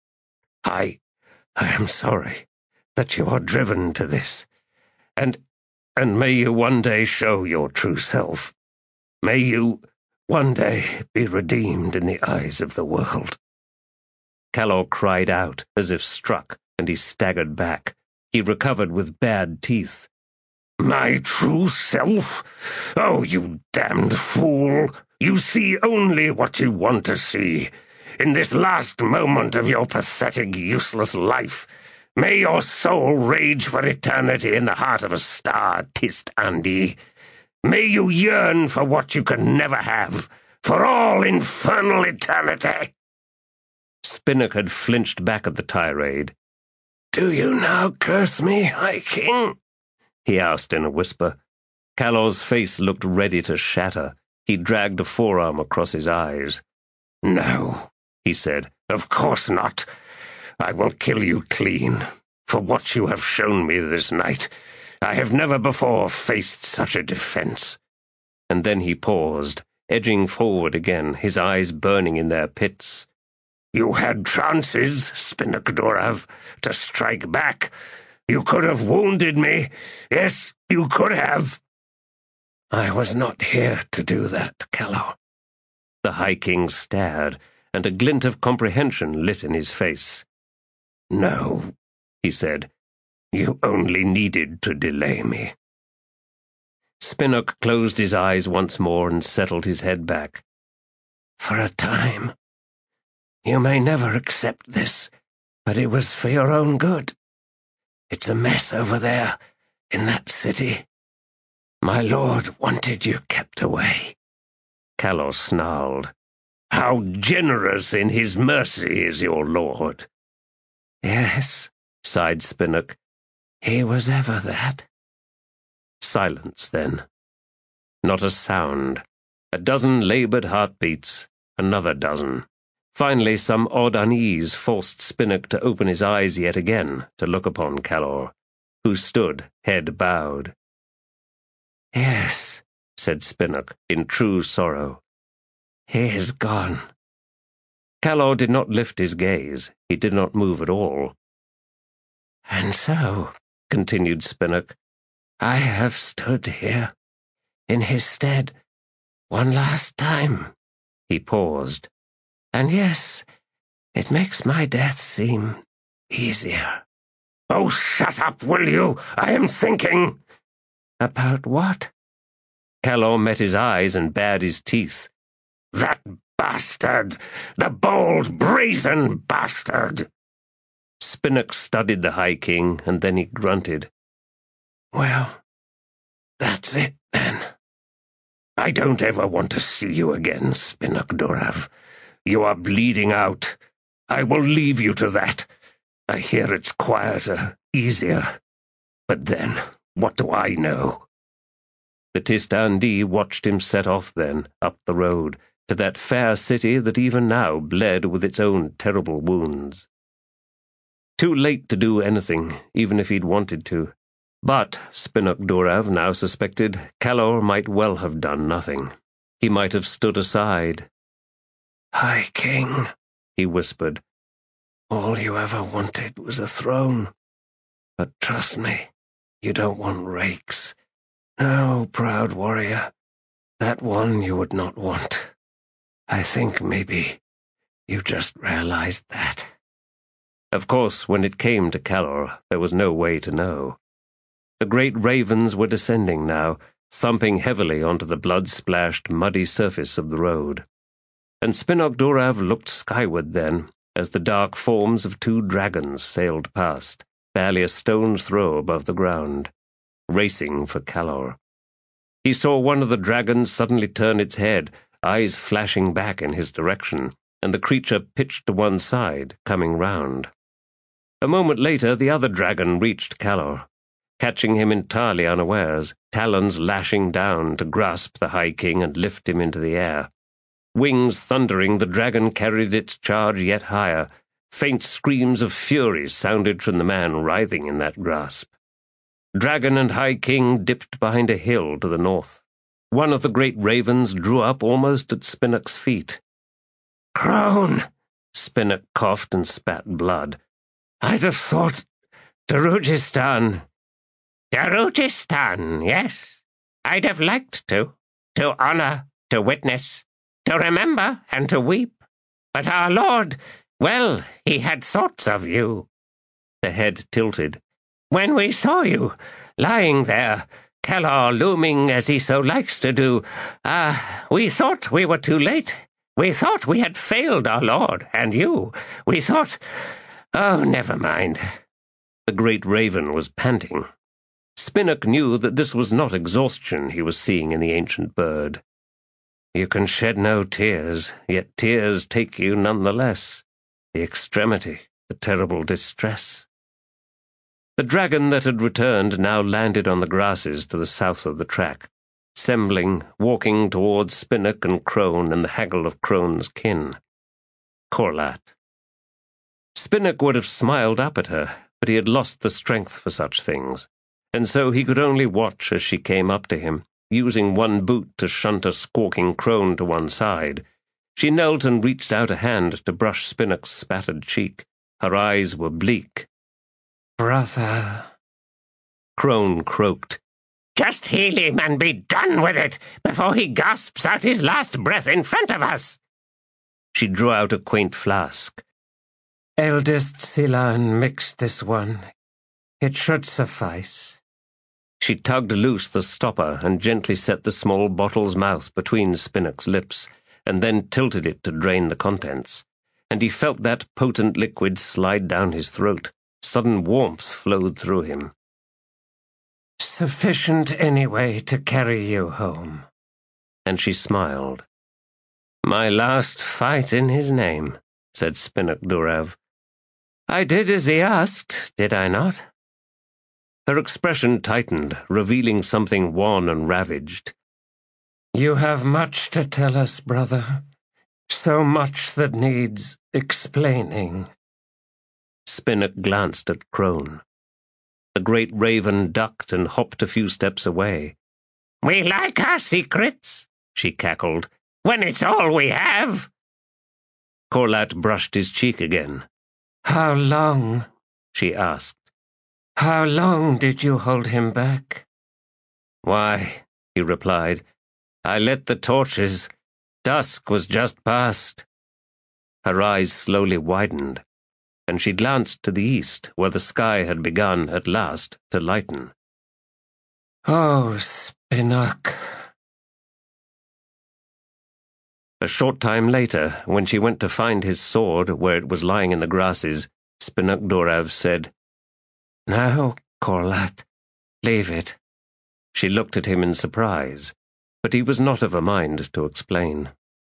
I am sorry that you are driven to this, and may you one day show your true self. May you one day be redeemed in the eyes of the world." Calor cried out, as if struck, and he staggered back. He recovered with bared teeth. My true self? Oh, you damned fool! You see only what you want to see. In this last moment of your pathetic, useless life, may your soul rage for eternity in the heart of a star, Tist Andi. May you yearn for what you can never have, for all infernal eternity. Spinnock had flinched back at the tirade. Do you now curse me, High King? He asked in a whisper. Calor's face looked ready to shatter. He dragged a forearm across his eyes. No, he said. Of course not. I will kill you clean. For what you have shown me this night, I have never before faced such a defense. And then he paused, edging forward again, his eyes burning in their pits. You had chances, Spinnock Dorav, to strike back. You could have wounded me. Yes, you could have. I was not here to do that, Calor. The High King stared, and a glint of comprehension lit in his face. No, he said. You only needed to delay me. Spinnock closed his eyes once more and settled his head back. For a time. You may never accept this, but it was for your own good. It's a mess over there, in that city. My lord wanted you kept away. Calor snarled. How generous in his mercy is your lord. Yes, sighed Spinnock. He was ever that. Silence, then. Not a sound. A dozen laboured heartbeats. Another dozen. Finally, some odd unease forced Spinnock to open his eyes yet again to look upon Calor, who stood, head bowed. Yes, said Spinnock, in true sorrow. He is gone. Calor did not lift his gaze. He did not move at all. And so, continued Spinnock, I have stood here, in his stead, one last time. He paused. And yes, it makes my death seem easier. Oh, shut up, will you? I am thinking. About what? Calor met his eyes and bared his teeth. That bastard! The bold, brazen bastard! Spinnock studied the High King, and then he grunted. Well, that's it, then. I don't ever want to see you again, Spinnock Dorav. You are bleeding out. I will leave you to that. I hear it's quieter, easier. But then, what do I know? The Tist Andi watched him set off then, up the road, to that fair city that even now bled with its own terrible wounds. Too late to do anything, even if he'd wanted to. But, Spinnock Dorav now suspected, Calor might well have done nothing. He might have stood aside. High King, he whispered, all you ever wanted was a throne. But trust me, you don't want rakes. No, proud warrior, that one you would not want. I think maybe you just realized that. Of course, when it came to Calor, there was no way to know. The great ravens were descending now, thumping heavily onto the blood-splashed, muddy surface of the road. And Spinnock Dorav looked skyward then, as the dark forms of two dragons sailed past, barely a stone's throw above the ground, racing for Calor. He saw one of the dragons suddenly turn its head, eyes flashing back in his direction, and the creature pitched to one side, coming round. A moment later, the other dragon reached Calor, catching him entirely unawares, talons lashing down to grasp the High King and lift him into the air. Wings thundering, the dragon carried its charge yet higher. Faint screams of fury sounded from the man writhing in that grasp. Dragon and High King dipped behind a hill to the north. One of the great ravens drew up almost at Spinnock's feet. Crone! Spinnock coughed and spat blood. I'd have thought Darujhistan. Darujhistan, yes. I'd have liked to honor, to witness, to remember and to weep. But our Lord, well, he had thoughts of you. The head tilted. When we saw you, lying there, Calor looming as he so likes to do. We thought we were too late. We thought we had failed our lord, and you. We thought... Oh, never mind." The great raven was panting. Spinnock knew that this was not exhaustion he was seeing in the ancient bird. "You can shed no tears, yet tears take you none the less. The extremity, the terrible distress." The dragon that had returned now landed on the grasses to the south of the track, sembling, walking towards Spinnock and Crone and the haggle of Crone's kin. Corlat. Spinnock would have smiled up at her, but he had lost the strength for such things, and so he could only watch as she came up to him, using one boot to shunt a squawking Crone to one side. She knelt and reached out a hand to brush Spinnock's spattered cheek. Her eyes were bleak. "Brother," Crone croaked. "Just heal him and be done with it before he gasps out his last breath in front of us." She drew out a quaint flask. "Eldest Silan mixed this one. It should suffice." She tugged loose the stopper and gently set the small bottle's mouth between Spinnock's lips, and then tilted it to drain the contents, and he felt that potent liquid slide down his throat. Sudden warmth flowed through him. "Sufficient anyway to carry you home." And she smiled. "My last fight in his name," said Spinnock Durav. "I did as he asked, did I not?" Her expression tightened, revealing something wan and ravaged. "You have much to tell us, brother. So much that needs explaining." Spinnock glanced at Crone. The great raven ducked and hopped a few steps away. "We like our secrets," she cackled, "when it's all we have." Corlat brushed his cheek again. "How long?" she asked. "How long did you hold him back?" "Why," he replied, "I lit the torches. Dusk was just past." Her eyes slowly widened, and she glanced to the east, where the sky had begun, at last, to lighten. "Oh, Spinnock." A short time later, when she went to find his sword where it was lying in the grasses, Spinnock Durav said, "Now, Corlat, leave it." She looked at him in surprise, but he was not of a mind to explain.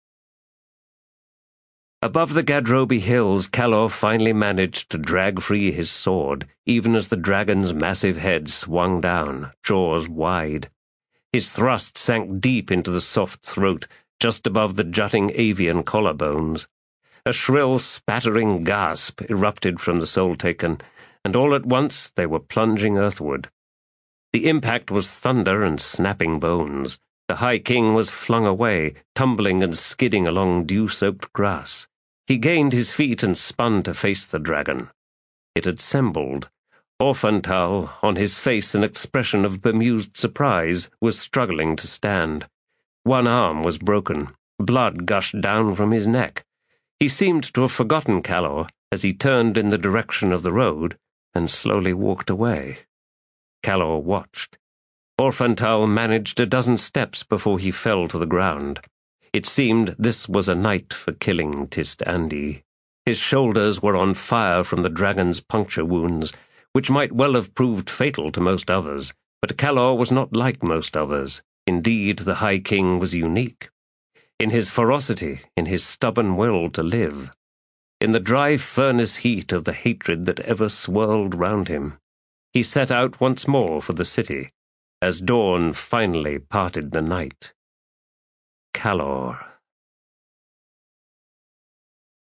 Above the Gadrobi hills, Calor finally managed to drag free his sword, even as the dragon's massive head swung down, jaws wide. His thrust sank deep into the soft throat, just above the jutting avian collarbones. A shrill, spattering gasp erupted from the soul-taken, and all at once they were plunging earthward. The impact was thunder and snapping bones. The High King was flung away, tumbling and skidding along dew-soaked grass. He gained his feet and spun to face the dragon. It had sembled. Orfantal, on his face an expression of bemused surprise, was struggling to stand. One arm was broken. Blood gushed down from his neck. He seemed to have forgotten Calor as he turned in the direction of the road and slowly walked away. Calor watched. Orfantal managed a dozen steps before he fell to the ground. It seemed this was a night for killing Tist Andi. His shoulders were on fire from the dragon's puncture wounds, which might well have proved fatal to most others, but Calor was not like most others. Indeed, the High King was unique. In his ferocity, in his stubborn will to live, in the dry furnace heat of the hatred that ever swirled round him. He set out once more for the city, as dawn finally parted the night. Calor.